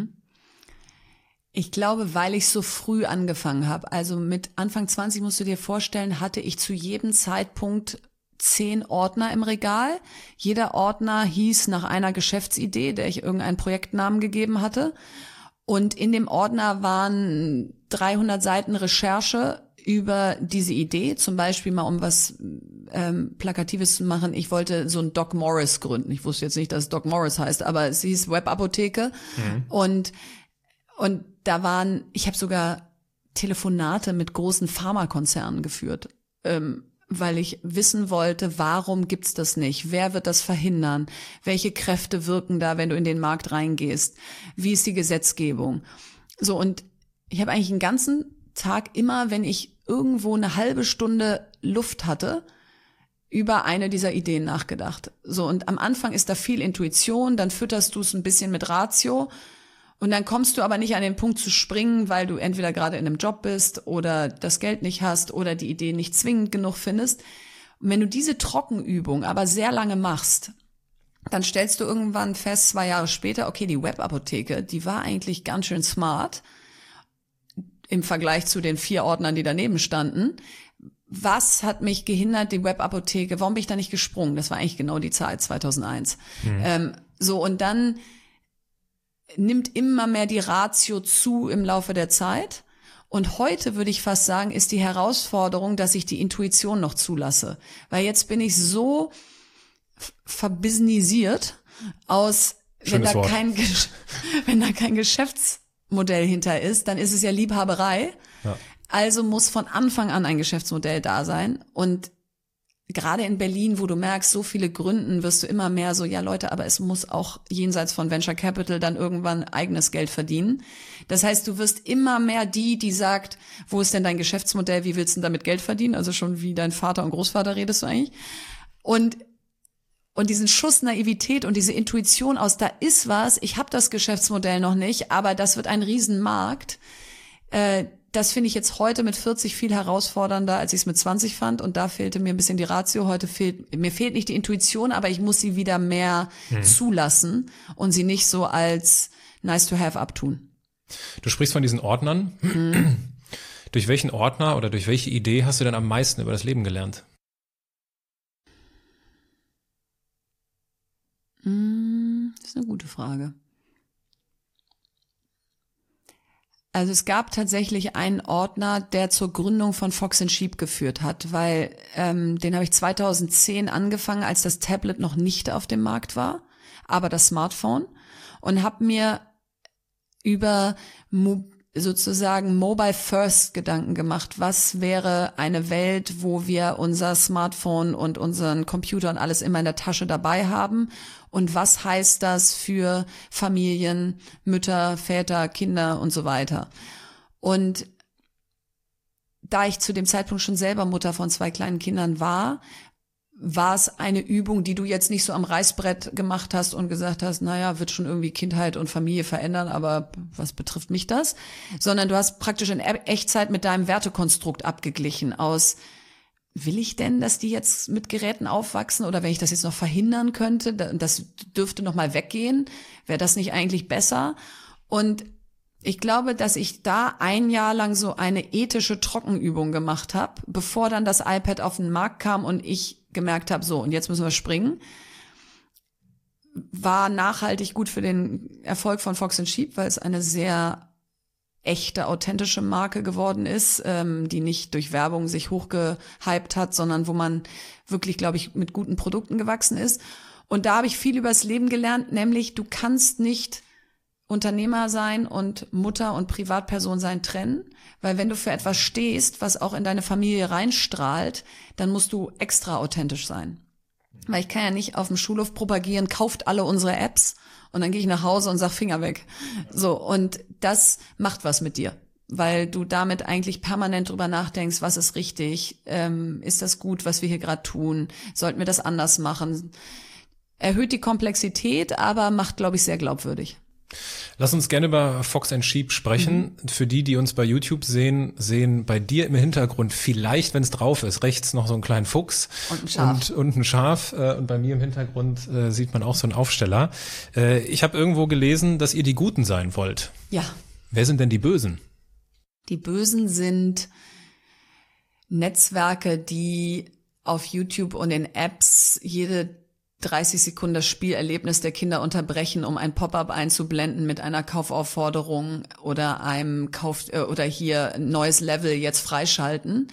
Ich glaube, weil ich so früh angefangen habe. Also mit Anfang 20 musst du dir vorstellen, hatte ich zu jedem Zeitpunkt 10 Ordner im Regal. Jeder Ordner hieß nach einer Geschäftsidee, der ich irgendeinen Projektnamen gegeben hatte. Und in dem Ordner waren 300 Seiten Recherche über diese Idee, zum Beispiel mal um was Plakatives zu machen. Ich wollte so ein Doc Morris gründen. Ich wusste jetzt nicht, dass es Doc Morris heißt, aber es hieß Webapotheke. Und da ich habe sogar Telefonate mit großen Pharmakonzernen geführt, weil ich wissen wollte, warum gibt's das nicht? Wer wird das verhindern? Welche Kräfte wirken da, wenn du in den Markt reingehst? Wie ist die Gesetzgebung? So, und ich habe eigentlich den ganzen Tag immer, wenn ich irgendwo eine halbe Stunde Luft hatte, über eine dieser Ideen nachgedacht. So, und am Anfang ist da viel Intuition, dann fütterst du es ein bisschen mit Ratio und dann kommst du aber nicht an den Punkt zu springen, weil du entweder gerade in einem Job bist oder das Geld nicht hast oder die Idee nicht zwingend genug findest. Und wenn du diese Trockenübung aber sehr lange machst, dann stellst du irgendwann fest, 2 Jahre später, okay, die Webapotheke, die war eigentlich ganz schön smart im Vergleich zu den 4 Ordnern, die daneben standen. Was hat mich gehindert, die Webapotheke? Warum bin ich da nicht gesprungen? Das war eigentlich genau die Zeit, 2001. Und dann nimmt immer mehr die Ratio zu im Laufe der Zeit. Und heute würde ich fast sagen, ist die Herausforderung, dass ich die Intuition noch zulasse. Weil jetzt bin ich so verbusinessiert aus, wenn da kein Geschäftsmodell hinter ist, dann ist es ja Liebhaberei. Ja. Also muss von Anfang an ein Geschäftsmodell da sein. Und gerade in Berlin, wo du merkst, so viele gründen, wirst du immer mehr so, ja Leute, aber es muss auch jenseits von Venture Capital dann irgendwann eigenes Geld verdienen. Das heißt, du wirst immer mehr die sagt, wo ist denn dein Geschäftsmodell, wie willst du damit Geld verdienen? Also schon wie dein Vater und Großvater redest du eigentlich. Und diesen Schuss Naivität und diese Intuition aus, da ist was, ich habe das Geschäftsmodell noch nicht, aber das wird ein Riesenmarkt. Das finde ich jetzt heute mit 40 viel herausfordernder, als ich es mit 20 fand. Und da fehlte mir ein bisschen die Ratio. Mir fehlt nicht die Intuition, aber ich muss sie wieder mehr zulassen und sie nicht so als nice to have abtun. Du sprichst von diesen Ordnern. Durch welchen Ordner oder durch welche Idee hast du denn am meisten über das Leben gelernt? Das ist eine gute Frage. Also es gab tatsächlich einen Ordner, der zur Gründung von Fox & Sheep geführt hat, weil den habe ich 2010 angefangen, als das Tablet noch nicht auf dem Markt war, aber das Smartphone, und habe mir über sozusagen Mobile First Gedanken gemacht. Was wäre eine Welt, wo wir unser Smartphone und unseren Computer und alles immer in der Tasche dabei haben? Und was heißt das für Familien, Mütter, Väter, Kinder und so weiter? Und da ich zu dem Zeitpunkt schon selber Mutter von 2 kleinen Kindern war es eine Übung, die du jetzt nicht so am Reißbrett gemacht hast und gesagt hast, naja, wird schon irgendwie Kindheit und Familie verändern, aber was betrifft mich das? Sondern du hast praktisch in Echtzeit mit deinem Wertekonstrukt abgeglichen aus, will ich denn, dass die jetzt mit Geräten aufwachsen, oder wenn ich das jetzt noch verhindern könnte, das dürfte noch mal weggehen, wäre das nicht eigentlich besser? Und ich glaube, dass ich da 1 Jahr lang so eine ethische Trockenübung gemacht habe, bevor dann das iPad auf den Markt kam und ich gemerkt habe, so, und jetzt müssen wir springen. War nachhaltig gut für den Erfolg von Fox & Sheep, weil es eine sehr echte, authentische Marke geworden ist, die nicht durch Werbung sich hochgehypt hat, sondern wo man wirklich, glaube ich, mit guten Produkten gewachsen ist. Und da habe ich viel über das Leben gelernt, nämlich du kannst nicht Unternehmer sein und Mutter und Privatperson sein trennen, weil wenn du für etwas stehst, was auch in deine Familie reinstrahlt, dann musst du extra authentisch sein. Weil ich kann ja nicht auf dem Schulhof propagieren, kauft alle unsere Apps und dann gehe ich nach Hause und sag Finger weg. So, und das macht was mit dir, weil du damit eigentlich permanent drüber nachdenkst, was ist richtig, ist das gut, was wir hier gerade tun, sollten wir das anders machen. Erhöht die Komplexität, aber macht, glaube ich, sehr glaubwürdig. Lass uns gerne über Fox & Sheep sprechen. Für die uns bei YouTube sehen bei dir im Hintergrund vielleicht, wenn es drauf ist, rechts noch so einen kleinen Fuchs und ein Schaf. Und ein Schaf. Und bei mir im Hintergrund sieht man auch so einen Aufsteller. Ich habe irgendwo gelesen, dass ihr die Guten sein wollt. Ja. Wer sind denn die Bösen? Die Bösen sind Netzwerke, die auf YouTube und in Apps jede 30 Sekunden das Spielerlebnis der Kinder unterbrechen, um ein Pop-up einzublenden mit einer Kaufaufforderung oder einem oder hier ein neues Level jetzt freischalten.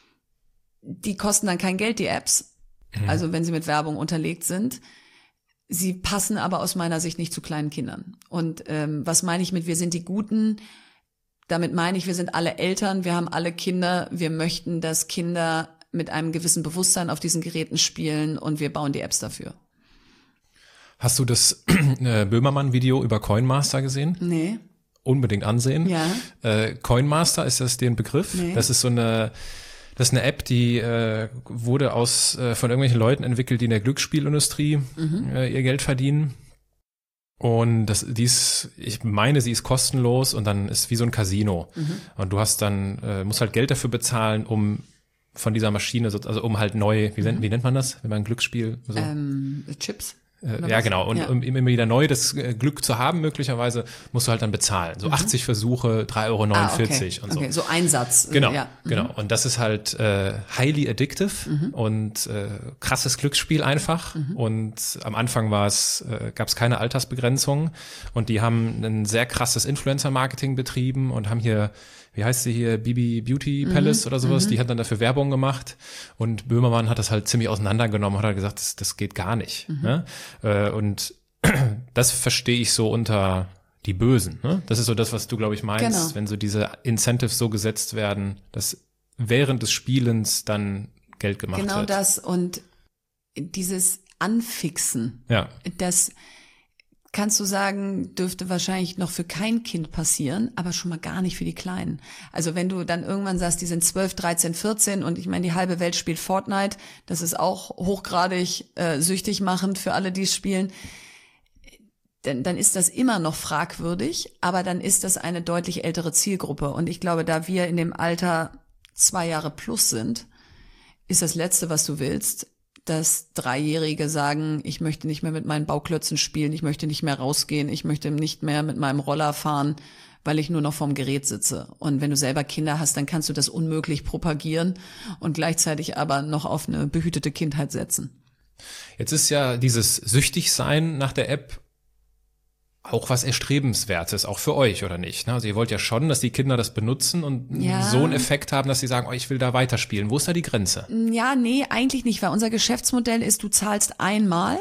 Die kosten dann kein Geld, die Apps. Also wenn sie mit Werbung unterlegt sind. Sie passen aber aus meiner Sicht nicht zu kleinen Kindern. Und was meine ich mit wir sind die Guten? Damit meine ich, wir sind alle Eltern, wir haben alle Kinder, wir möchten, dass Kinder mit einem gewissen Bewusstsein auf diesen Geräten spielen und wir bauen die Apps dafür. Hast du das Böhmermann-Video über Coinmaster gesehen? Nee. Unbedingt ansehen. Ja. Coinmaster, ist das den Begriff? Nee. Das ist eine App, die wurde von irgendwelchen Leuten entwickelt, die in der Glücksspielindustrie ihr Geld verdienen. Und ich meine, sie ist kostenlos und dann ist wie so ein Casino. Und du hast musst halt Geld dafür bezahlen, um von dieser Maschine, also um halt neu, wie nennt man das, wenn man ein Glücksspiel so? Chips. Ja, genau. Und um immer wieder neu das Glück zu haben, möglicherweise, musst du halt dann bezahlen. So 80 Versuche, 3,49 € und so. Okay, so Einsatz. Genau, ja. genau. Und das ist halt highly addictive und krasses Glücksspiel einfach. Und am Anfang gab es keine Altersbegrenzung. Und die haben ein sehr krasses Influencer-Marketing betrieben und haben hier, wie heißt sie hier, Bibi Beauty Palace oder sowas, die hat dann dafür Werbung gemacht und Böhmermann hat das halt ziemlich auseinandergenommen, hat halt gesagt, das geht gar nicht. Ne? Und das verstehe ich so unter die Bösen. Ne? Das ist so das, was du, glaube ich, meinst, wenn so diese Incentives so gesetzt werden, dass während des Spielens dann Geld gemacht wird. Genau das und dieses Anfixen, das kannst du sagen, dürfte wahrscheinlich noch für kein Kind passieren, aber schon mal gar nicht für die Kleinen. Also wenn du dann irgendwann sagst, die sind 12, 13, 14 und ich meine, die halbe Welt spielt Fortnite, das ist auch hochgradig süchtig machend für alle, die es spielen, dann ist das immer noch fragwürdig, aber dann ist das eine deutlich ältere Zielgruppe. Und ich glaube, da wir in dem Alter 2 Jahre plus sind, ist das Letzte, was du willst, dass Dreijährige sagen, ich möchte nicht mehr mit meinen Bauklötzen spielen, ich möchte nicht mehr rausgehen, ich möchte nicht mehr mit meinem Roller fahren, weil ich nur noch vorm Gerät sitze. Und wenn du selber Kinder hast, dann kannst du das unmöglich propagieren und gleichzeitig aber noch auf eine behütete Kindheit setzen. Jetzt ist ja dieses Süchtigsein nach der App auch was Erstrebenswertes, auch für euch, oder nicht? Also ihr wollt ja schon, dass die Kinder das benutzen und so einen Effekt haben, dass sie sagen, ich will da weiterspielen. Wo ist da die Grenze? Ja, nee, eigentlich nicht, weil unser Geschäftsmodell ist, du zahlst einmal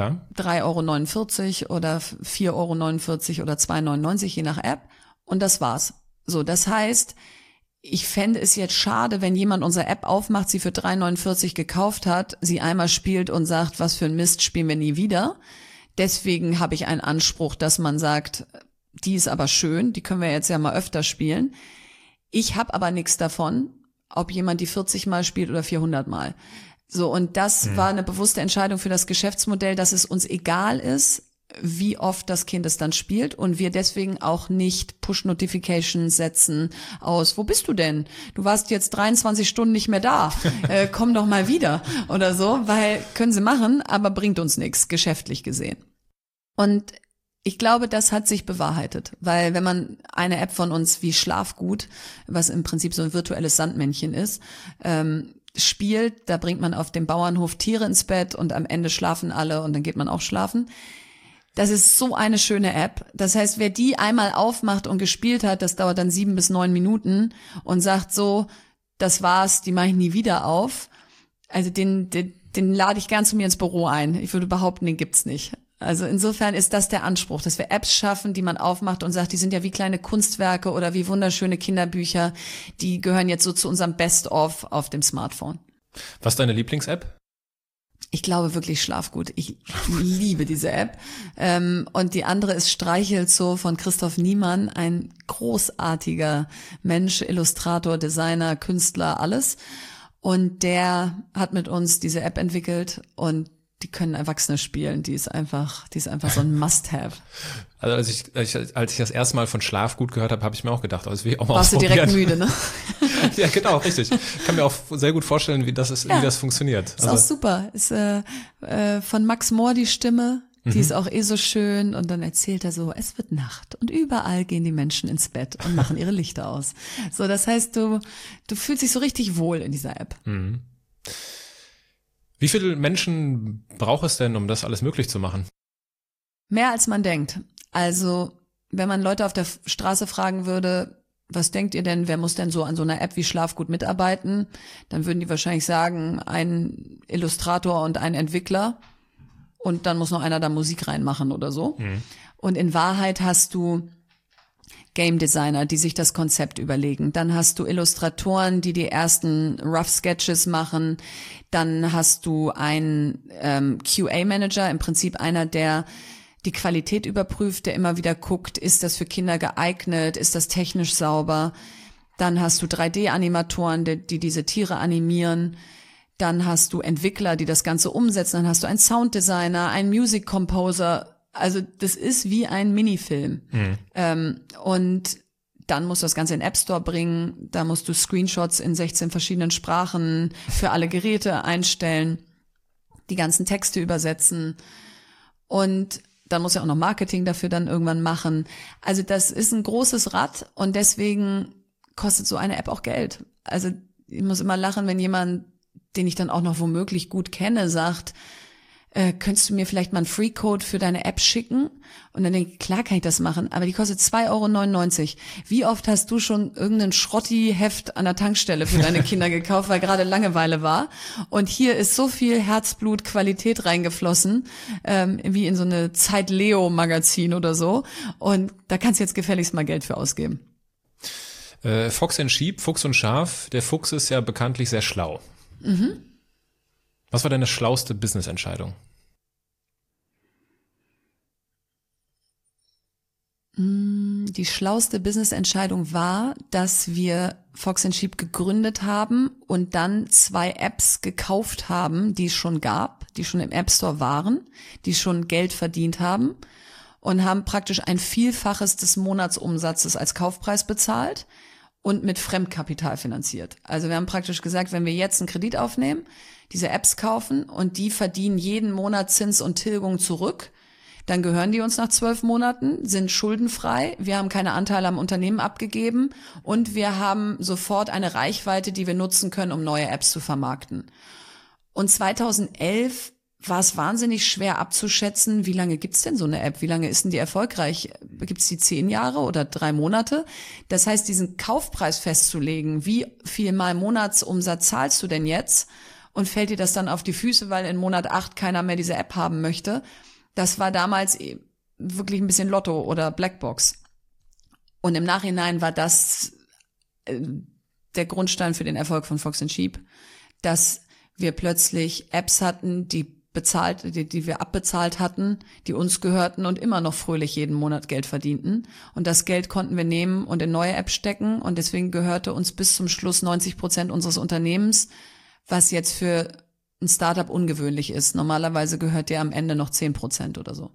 3,49 € oder 4,49 € oder 2,99 € je nach App und das war's. So, das heißt, ich fände es jetzt schade, wenn jemand unsere App aufmacht, sie für 3,49 € gekauft hat, sie einmal spielt und sagt, was für ein Mist, spielen wir nie wieder. Deswegen habe ich einen Anspruch, dass man sagt, die ist aber schön, die können wir jetzt ja mal öfter spielen. Ich habe aber nichts davon, ob jemand die 40 Mal spielt oder 400 Mal. So, und das war eine bewusste Entscheidung für das Geschäftsmodell, dass es uns egal ist, wie oft das Kind es dann spielt und wir deswegen auch nicht Push-Notifications setzen aus, wo bist du denn? Du warst jetzt 23 Stunden nicht mehr da, komm doch mal wieder oder so, weil können sie machen, aber bringt uns nichts, geschäftlich gesehen. Und ich glaube, das hat sich bewahrheitet, weil wenn man eine App von uns wie Schlafgut, was im Prinzip so ein virtuelles Sandmännchen ist, spielt, da bringt man auf dem Bauernhof Tiere ins Bett und am Ende schlafen alle und dann geht man auch schlafen. Das ist so eine schöne App. Das heißt, wer die einmal aufmacht und gespielt hat, das dauert dann 7 bis 9 Minuten und sagt so, das war's, die mache ich nie wieder auf. Also den lade ich gern zu mir ins Büro ein. Ich würde behaupten, den gibt's nicht. Also insofern ist das der Anspruch, dass wir Apps schaffen, die man aufmacht und sagt, die sind ja wie kleine Kunstwerke oder wie wunderschöne Kinderbücher. Die gehören jetzt so zu unserem Best-of auf dem Smartphone. Was ist deine Lieblings-App? Ich glaube wirklich Schlafgut. Ich liebe diese App. Und die andere ist Streichelzoo von Christoph Niemann, ein großartiger Mensch, Illustrator, Designer, Künstler, alles. Und der hat mit uns diese App entwickelt und die können Erwachsene spielen. Die ist einfach so ein Must-have. Also als ich das erste Mal von Schlafgut gehört habe ich mir auch gedacht, das will ich auch mal Warst du ausprobieren. direkt müde, ne? Ja, genau, richtig. Ich kann mir auch sehr gut vorstellen, wie das funktioniert. Ist auch super. Ist von Max Mohr die Stimme. Die ist auch so schön und dann erzählt er so, es wird Nacht und überall gehen die Menschen ins Bett und machen ihre Lichter aus. So, das heißt, du fühlst dich so richtig wohl in dieser App. Mhm. Wie viele Menschen braucht es denn, um das alles möglich zu machen? Mehr als man denkt. Also, wenn man Leute auf der Straße fragen würde, was denkt ihr denn, wer muss denn so an so einer App wie Schlafgut mitarbeiten? Dann würden die wahrscheinlich sagen, ein Illustrator und ein Entwickler. Und dann muss noch einer da Musik reinmachen oder so. Mhm. Und in Wahrheit hast du Game Designer, die sich das Konzept überlegen. Dann hast du Illustratoren, die die ersten Rough Sketches machen. Dann hast du einen QA-Manager, im Prinzip einer, der die Qualität überprüft, der immer wieder guckt, ist das für Kinder geeignet, ist das technisch sauber. Dann hast du 3D-Animatoren, die diese Tiere animieren. Dann hast du Entwickler, die das Ganze umsetzen. Dann hast du einen Sounddesigner, einen Music Composer. Also das ist wie ein Minifilm. Mhm. Und dann musst du das Ganze in den App Store bringen. Da musst du Screenshots in 16 verschiedenen Sprachen für alle Geräte einstellen, die ganzen Texte übersetzen. Und dann musst du auch noch Marketing dafür dann irgendwann machen. Also das ist ein großes Rad und deswegen kostet so eine App auch Geld. Also ich muss immer lachen, wenn jemand, den ich dann auch noch womöglich gut kenne, sagt, könntest du mir vielleicht mal einen Free-Code für deine App schicken? Und dann denke ich, klar kann ich das machen, aber die kostet 2,99 €. Wie oft hast du schon irgendein Schrotti-Heft an der Tankstelle für deine Kinder gekauft, weil gerade Langeweile war? Und hier ist so viel Herzblut, Qualität reingeflossen, wie in so eine Zeit-Leo-Magazin oder so. Und da kannst du jetzt gefälligst mal Geld für ausgeben. Fox and Sheep, Fuchs und Schaf. Der Fuchs ist ja bekanntlich sehr schlau. Mhm. Was war deine schlauste Business-Entscheidung? Die schlauste Business-Entscheidung war, dass wir Fox and Sheep gegründet haben und dann 2 Apps gekauft haben, die es schon gab, die schon im App Store waren, die schon Geld verdient haben und haben praktisch ein Vielfaches des Monatsumsatzes als Kaufpreis bezahlt und mit Fremdkapital finanziert. Also wir haben praktisch gesagt, wenn wir jetzt einen Kredit aufnehmen, diese Apps kaufen und die verdienen jeden Monat Zins und Tilgung zurück, dann gehören die uns nach 12 Monaten, sind schuldenfrei, wir haben keine Anteile am Unternehmen abgegeben und wir haben sofort eine Reichweite, die wir nutzen können, um neue Apps zu vermarkten. Und 2011 war es wahnsinnig schwer abzuschätzen, wie lange gibt's denn so eine App? Wie lange ist denn die erfolgreich? Gibt's die 10 Jahre oder 3 Monate? Das heißt, diesen Kaufpreis festzulegen, wie viel mal Monatsumsatz zahlst du denn jetzt? Und fällt dir das dann auf die Füße, weil in Monat 8 keiner mehr diese App haben möchte? Das war damals wirklich ein bisschen Lotto oder Blackbox. Und im Nachhinein war das der Grundstein für den Erfolg von Fox and Sheep, dass wir plötzlich Apps hatten, die wir abbezahlt hatten, die uns gehörten und immer noch fröhlich jeden Monat Geld verdienten. Und das Geld konnten wir nehmen und in neue Apps stecken. Und deswegen gehörte uns bis zum Schluss 90% unseres Unternehmens, was jetzt für ein Startup ungewöhnlich ist. Normalerweise gehört dir am Ende noch 10% oder so.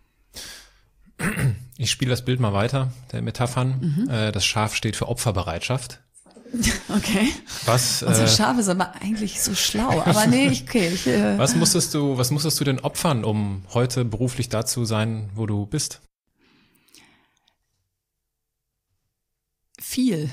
Ich spiele das Bild mal weiter, der Metaphern. Das Schaf steht für Opferbereitschaft. Okay. Unser Schaf ist aber eigentlich so schlau. Aber nee, Was musstest du denn opfern, um heute beruflich da zu sein, wo du bist? Viel.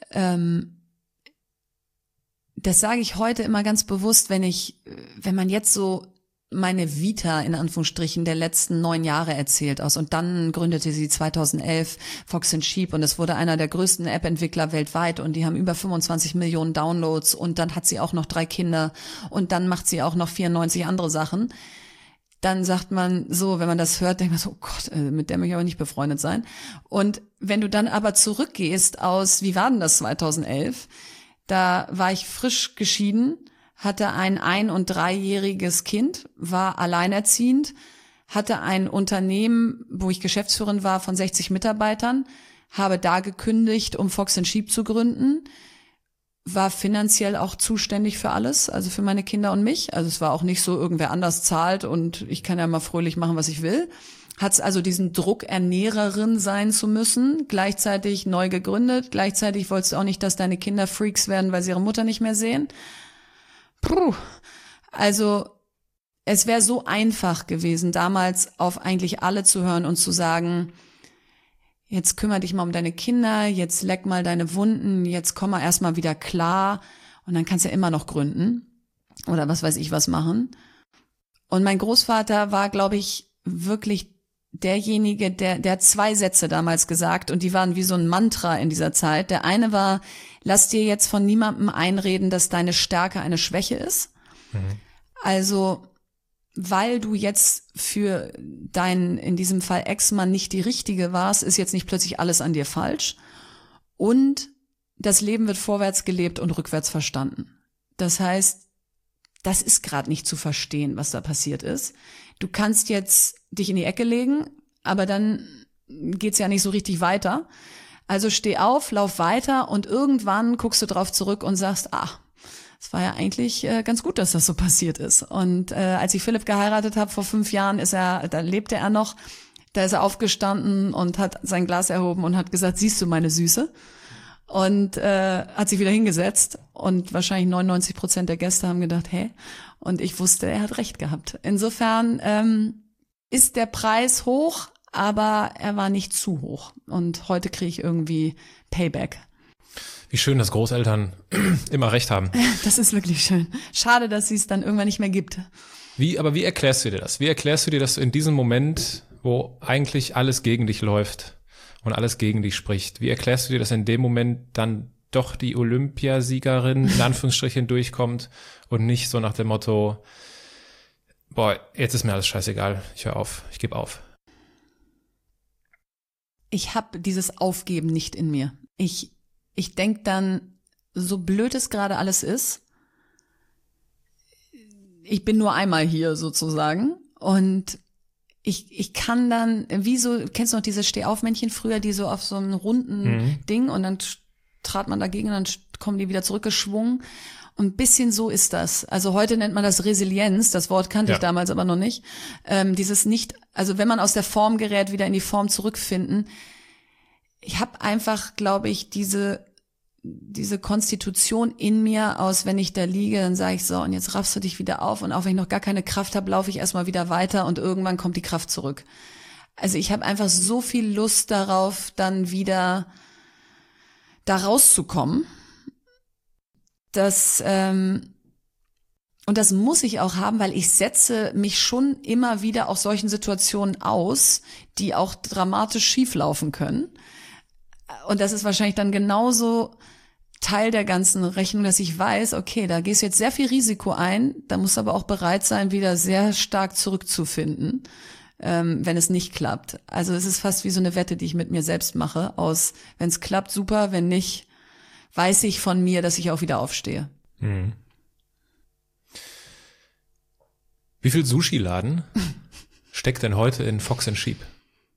Das sage ich heute immer ganz bewusst, wenn man jetzt so meine Vita in Anführungsstrichen der letzten 9 Jahre erzählt aus. Und dann gründete sie 2011 Fox and Sheep und es wurde einer der größten App-Entwickler weltweit und die haben über 25 Millionen Downloads und dann hat sie auch noch 3 Kinder und dann macht sie auch noch 94 andere Sachen. Dann sagt man so, wenn man das hört, denkt man so, oh Gott, mit der möchte ich aber nicht befreundet sein. Und wenn du dann aber zurückgehst wie war denn das 2011? Da war ich frisch geschieden, hatte ein 1- und 3-jähriges Kind, war alleinerziehend, hatte ein Unternehmen, wo ich Geschäftsführerin war, von 60 Mitarbeitern, habe da gekündigt, um Fox and Sheep zu gründen war finanziell auch zuständig für alles, also für meine Kinder und mich. Also es war auch nicht so, irgendwer anders zahlt und ich kann ja mal fröhlich machen, was ich will. Hat's also diesen Druck, Ernährerin sein zu müssen, gleichzeitig neu gegründet, gleichzeitig wolltest du auch nicht, dass deine Kinder Freaks werden, weil sie ihre Mutter nicht mehr sehen. Puh. Also es wäre so einfach gewesen, damals auf eigentlich alle zu hören und zu sagen, jetzt kümmere dich mal um deine Kinder, jetzt leck mal deine Wunden, jetzt komm mal erstmal wieder klar und dann kannst du ja immer noch gründen oder was weiß ich was machen. Und mein Großvater war, glaube ich, wirklich derjenige, der hat 2 Sätze damals gesagt und die waren wie so ein Mantra in dieser Zeit. Der eine war, lass dir jetzt von niemandem einreden, dass deine Stärke eine Schwäche ist. Also, weil du jetzt für deinen, in diesem Fall Ex-Mann nicht die Richtige warst, ist jetzt nicht plötzlich alles an dir falsch. Und das Leben wird vorwärts gelebt und rückwärts verstanden. Das heißt, das ist gerade nicht zu verstehen, was da passiert ist. Du kannst jetzt dich in die Ecke legen, aber dann geht's ja nicht so richtig weiter. Also steh auf, lauf weiter und irgendwann guckst du drauf zurück und sagst, es war ja eigentlich ganz gut, dass das so passiert ist. Und als ich Philipp geheiratet habe vor 5 Jahren, da lebte er noch, da ist er aufgestanden und hat sein Glas erhoben und hat gesagt, siehst du meine Süße? Und hat sich wieder hingesetzt und wahrscheinlich 99% der Gäste haben gedacht, hä? Und ich wusste, er hat recht gehabt. Insofern ist der Preis hoch, aber er war nicht zu hoch. Und heute kriege ich irgendwie Payback. Wie schön, dass Großeltern immer recht haben. Das ist wirklich schön. Schade, dass sie es dann irgendwann nicht mehr gibt. Aber wie erklärst du dir das? Wie erklärst du dir, dass du in diesem Moment, wo eigentlich alles gegen dich läuft und alles gegen dich spricht, wie erklärst du dir, dass in dem Moment dann doch die Olympiasiegerin in Anführungsstrichen durchkommt und nicht so nach dem Motto, boah, jetzt ist mir alles scheißegal, ich höre auf, ich gebe auf. Ich habe dieses Aufgeben nicht in mir. Ich denke dann, so blöd es gerade alles ist, ich bin nur einmal hier sozusagen und ich kann dann, kennst du noch diese Stehaufmännchen früher, die so auf so einem runden Ding und dann trat man dagegen und dann kommen die wieder zurückgeschwungen. Und ein bisschen so ist das. Also heute nennt man das Resilienz, das Wort kannte ich damals aber noch nicht. Dieses nicht, also wenn man aus der Form gerät, wieder in die Form zurückfinden. Ich habe einfach, glaube ich, diese Konstitution in mir aus, wenn ich da liege, dann sage ich so, und jetzt raffst du dich wieder auf und auch wenn ich noch gar keine Kraft habe, laufe ich erstmal wieder weiter und irgendwann kommt die Kraft zurück. Also ich habe einfach so viel Lust darauf, dann wieder da rauszukommen, und das muss ich auch haben, weil ich setze mich schon immer wieder auch solchen Situationen aus, die auch dramatisch schieflaufen können. Und das ist wahrscheinlich dann genauso Teil der ganzen Rechnung, dass ich weiß, okay, da gehst du jetzt sehr viel Risiko ein, da musst du aber auch bereit sein, wieder sehr stark zurückzufinden, wenn es nicht klappt. Also es ist fast wie so eine Wette, die ich mit mir selbst mache, wenn es klappt, super, wenn nicht, weiß ich von mir, dass ich auch wieder aufstehe. Mhm. Wie viel Sushi-Laden steckt denn heute in Fox & Sheep?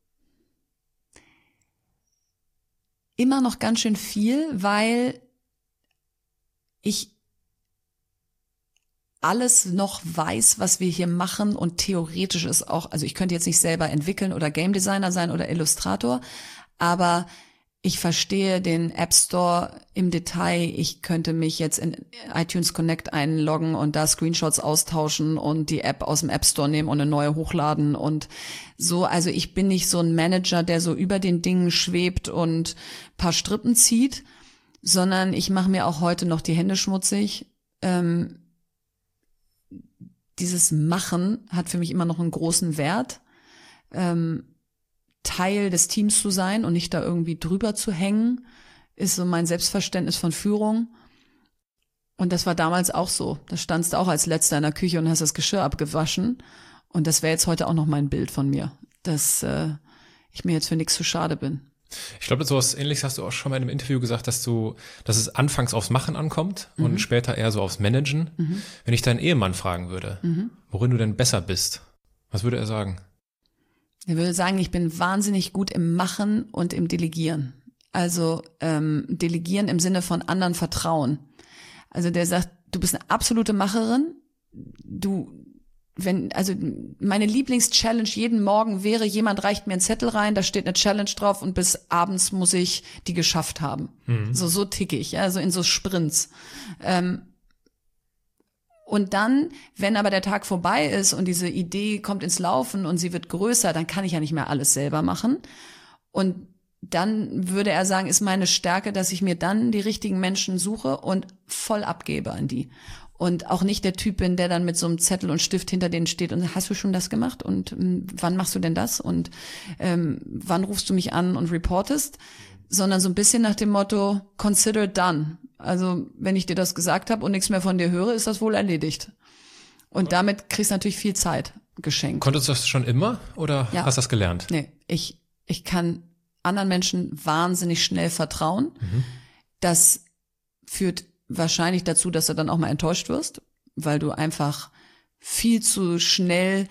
Immer noch ganz schön viel, weil ich alles noch weiß, was wir hier machen und theoretisch ist auch, also ich könnte jetzt nicht selber entwickeln oder Game Designer sein oder Illustrator, aber ich verstehe den App Store im Detail. Ich könnte mich jetzt in iTunes Connect einloggen und da Screenshots austauschen und die App aus dem App Store nehmen und eine neue hochladen und so. Also ich bin nicht so ein Manager, der so über den Dingen schwebt und paar Strippen zieht, sondern ich mache mir auch heute noch die Hände schmutzig. Dieses Machen hat für mich immer noch einen großen Wert. Teil des Teams zu sein und nicht da irgendwie drüber zu hängen, ist so mein Selbstverständnis von Führung. Und das war damals auch so. Da standst du auch als Letzter in der Küche und hast das Geschirr abgewaschen. Und das wäre jetzt heute auch noch mein Bild von mir, dass ich mir jetzt für nichts zu schade bin. Ich glaube, so was Ähnliches hast du auch schon mal in einem Interview gesagt, dass es anfangs aufs Machen ankommt und später eher so aufs Managen. Wenn ich deinen Ehemann fragen würde, worin du denn besser bist, was würde er sagen? Ich würde sagen, ich bin wahnsinnig gut im Machen und im Delegieren. Also Delegieren im Sinne von anderen vertrauen. Also der sagt, du bist eine absolute Macherin. Meine Lieblings-Challenge jeden Morgen wäre, jemand reicht mir einen Zettel rein, da steht eine Challenge drauf und bis abends muss ich die geschafft haben. So ticke ich, ja, so in so Sprints. Und dann, wenn aber der Tag vorbei ist und diese Idee kommt ins Laufen und sie wird größer, dann kann ich ja nicht mehr alles selber machen. Und dann würde er sagen, ist meine Stärke, dass ich mir dann die richtigen Menschen suche und voll abgebe an die. Und auch nicht der Typ bin, der dann mit so einem Zettel und Stift hinter denen steht und hast du schon das gemacht und wann machst du denn das und wann rufst du mich an und reportest, sondern so ein bisschen nach dem Motto, consider done. Also wenn ich dir das gesagt habe und nichts mehr von dir höre, ist das wohl erledigt. Und damit kriegst du natürlich viel Zeit geschenkt. Konntest du das schon immer oder hast du das gelernt? Nee, ich kann anderen Menschen wahnsinnig schnell vertrauen. Das führt wahrscheinlich dazu, dass du dann auch mal enttäuscht wirst, weil du einfach viel zu schnell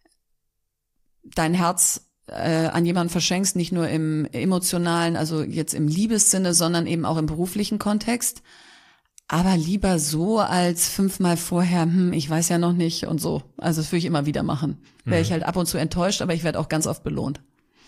dein Herz an jemanden verschenkst, nicht nur im emotionalen, also jetzt im Liebessinne, sondern eben auch im beruflichen Kontext. Aber lieber so als 5-mal vorher, ich weiß ja noch nicht und so. Also das würde ich immer wieder machen. Wäre ich halt ab und zu enttäuscht, aber ich werde auch ganz oft belohnt.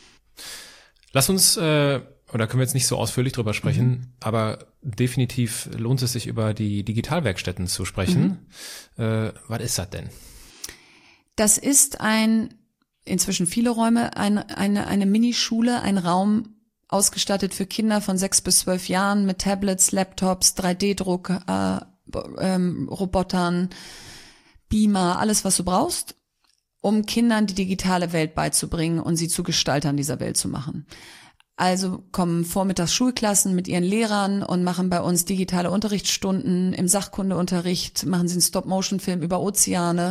Lass uns, oder können wir jetzt nicht so ausführlich drüber sprechen, aber definitiv lohnt es sich, über die Digitalwerkstätten zu sprechen. Was ist das denn? Das ist inzwischen viele Räume, eine Minischule, ein Raum ausgestattet für Kinder von 6 bis 12 Jahren mit Tablets, Laptops, 3D-Druck, Robotern, Beamer, alles, was du brauchst, um Kindern die digitale Welt beizubringen und sie zu Gestaltern dieser Welt zu machen. Also kommen vormittags Schulklassen mit ihren Lehrern und machen bei uns digitale Unterrichtsstunden. Im Sachkundeunterricht machen sie einen Stop-Motion-Film über Ozeane.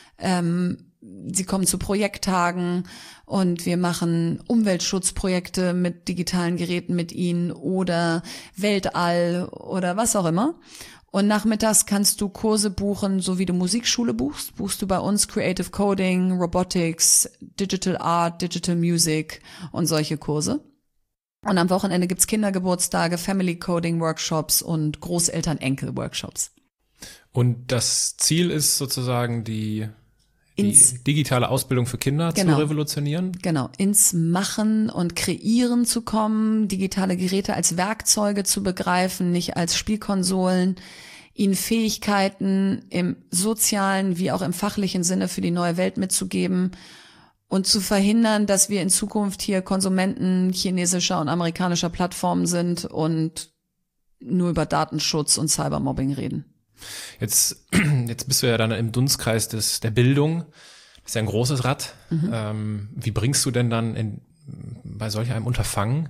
Sie kommen zu Projekttagen und wir machen Umweltschutzprojekte mit digitalen Geräten mit ihnen oder Weltall oder was auch immer. Und nachmittags kannst du Kurse buchen, so wie du Musikschule buchst du bei uns Creative Coding, Robotics, Digital Art, Digital Music und solche Kurse. Und am Wochenende gibt's Kindergeburtstage, Family Coding Workshops und Großeltern-Enkel-Workshops. Und das Ziel ist sozusagen die digitale Ausbildung für Kinder zu revolutionieren? Genau, ins Machen und Kreieren zu kommen, digitale Geräte als Werkzeuge zu begreifen, nicht als Spielkonsolen, ihnen Fähigkeiten im sozialen wie auch im fachlichen Sinne für die neue Welt mitzugeben und zu verhindern, dass wir in Zukunft hier Konsumenten chinesischer und amerikanischer Plattformen sind und nur über Datenschutz und Cybermobbing reden. Jetzt bist du ja dann im Dunstkreis der Bildung. Das ist ja ein großes Rad. Wie bringst du denn dann bei solch einem Unterfangen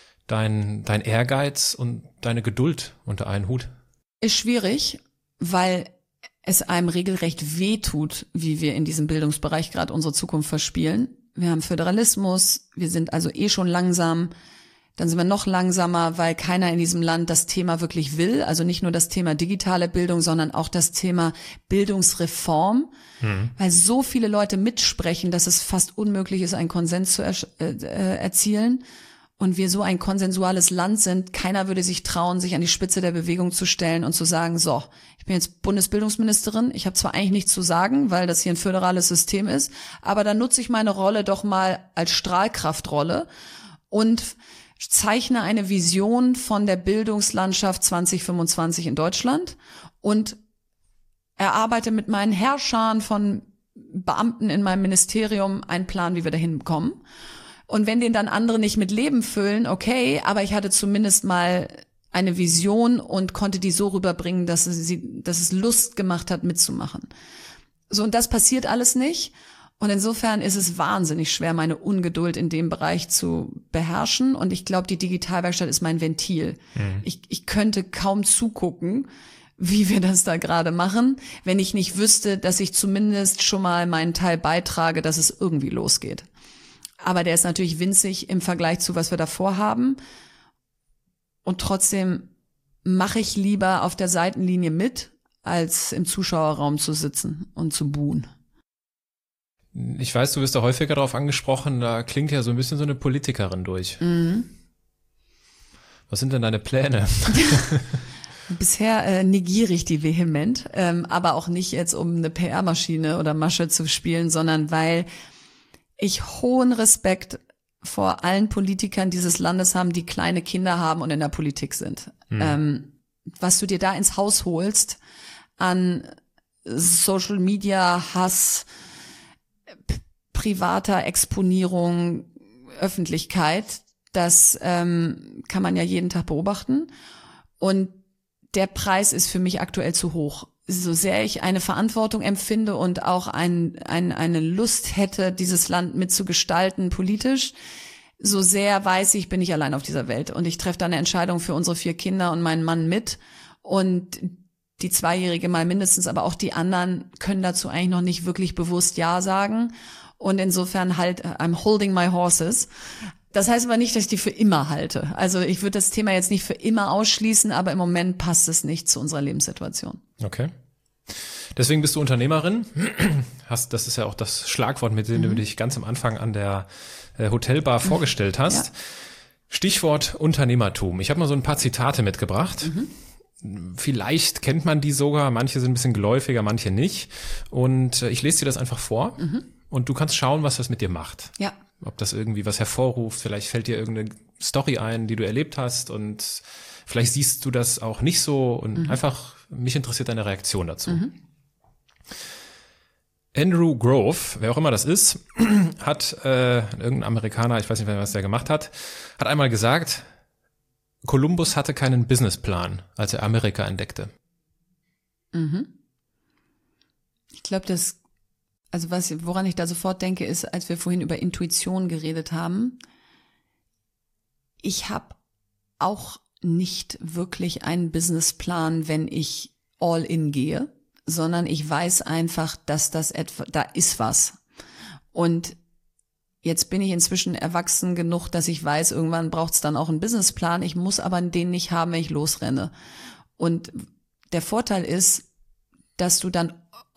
dein Ehrgeiz und deine Geduld unter einen Hut? Ist schwierig, weil es einem regelrecht wehtut, wie wir in diesem Bildungsbereich gerade unsere Zukunft verspielen. Wir haben Föderalismus, wir sind also schon langsam. Dann sind wir noch langsamer, weil keiner in diesem Land das Thema wirklich will. Also nicht nur das Thema digitale Bildung, sondern auch das Thema Bildungsreform. Weil so viele Leute mitsprechen, dass es fast unmöglich ist, einen Konsens zu erzielen. Und wir so ein konsensuales Land sind, keiner würde sich trauen, sich an die Spitze der Bewegung zu stellen und zu sagen, so, ich bin jetzt Bundesbildungsministerin, ich habe zwar eigentlich nichts zu sagen, weil das hier ein föderales System ist, aber dann nutze ich meine Rolle doch mal als Strahlkraftrolle und zeichne eine Vision von der Bildungslandschaft 2025 in Deutschland und erarbeite mit meinen Herrschern von Beamten in meinem Ministerium einen Plan, wie wir dahin kommen. Und wenn den dann andere nicht mit Leben füllen, okay, aber ich hatte zumindest mal eine Vision und konnte die so rüberbringen, dass es Lust gemacht hat, mitzumachen. So, und das passiert alles nicht. Und insofern ist es wahnsinnig schwer, meine Ungeduld in dem Bereich zu beherrschen. Und ich glaube, die Digitalwerkstatt ist mein Ventil. Ich könnte kaum zugucken, wie wir das da gerade machen, wenn ich nicht wüsste, dass ich zumindest schon mal meinen Teil beitrage, dass es irgendwie losgeht. Aber der ist natürlich winzig im Vergleich zu, was wir davor haben. Und trotzdem mache ich lieber auf der Seitenlinie mit, als im Zuschauerraum zu sitzen und zu buhen. Ich weiß, du wirst da häufiger darauf angesprochen, da klingt ja so ein bisschen so eine Politikerin durch. Was sind denn deine Pläne? Bisher negiere ich die vehement, aber auch nicht jetzt, um eine PR-Maschine oder Masche zu spielen, sondern weil ich hohen Respekt vor allen Politikern dieses Landes haben, die kleine Kinder haben und in der Politik sind. Was du dir da ins Haus holst an Social Media, Hass, privater Exponierung, Öffentlichkeit, das kann man ja jeden Tag beobachten. Und der Preis ist für mich aktuell zu hoch. So sehr ich eine Verantwortung empfinde und auch eine Lust hätte, dieses Land mitzugestalten politisch, so sehr weiß ich, bin ich allein auf dieser Welt. Und ich treffe da eine Entscheidung für unsere 4 Kinder und meinen Mann mit. Und die 2-Jährige mal mindestens, aber auch die anderen können dazu eigentlich noch nicht wirklich bewusst Ja sagen. Und insofern halt, I'm holding my horses. Das heißt aber nicht, dass ich die für immer halte. Also ich würde das Thema jetzt nicht für immer ausschließen, aber im Moment passt es nicht zu unserer Lebenssituation. Okay. Deswegen bist du Unternehmerin. Das ist ja auch das Schlagwort, mit dem du dich ganz am Anfang an der Hotelbar vorgestellt hast. Ja. Stichwort Unternehmertum. Ich habe mal so ein paar Zitate mitgebracht. Vielleicht kennt man die sogar. Manche sind ein bisschen geläufiger, manche nicht. Und ich lese dir das einfach vor. Und du kannst schauen, was das mit dir macht. Ja. Ob das irgendwie was hervorruft, vielleicht fällt dir irgendeine Story ein, die du erlebt hast und vielleicht siehst du das auch nicht so und einfach, mich interessiert deine Reaktion dazu. Andrew Grove, wer auch immer das ist, hat, irgendein Amerikaner, ich weiß nicht, was der gemacht hat einmal gesagt, Kolumbus hatte keinen Businessplan, als er Amerika entdeckte. Ich glaube, woran ich da sofort denke, ist, als wir vorhin über Intuition geredet haben, ich habe auch nicht wirklich einen Businessplan, wenn ich all in gehe, sondern ich weiß einfach, dass da ist was. Und jetzt bin ich inzwischen erwachsen genug, dass ich weiß, irgendwann braucht es dann auch einen Businessplan. Ich muss aber den nicht haben, wenn ich losrenne. Und der Vorteil ist, dass du dann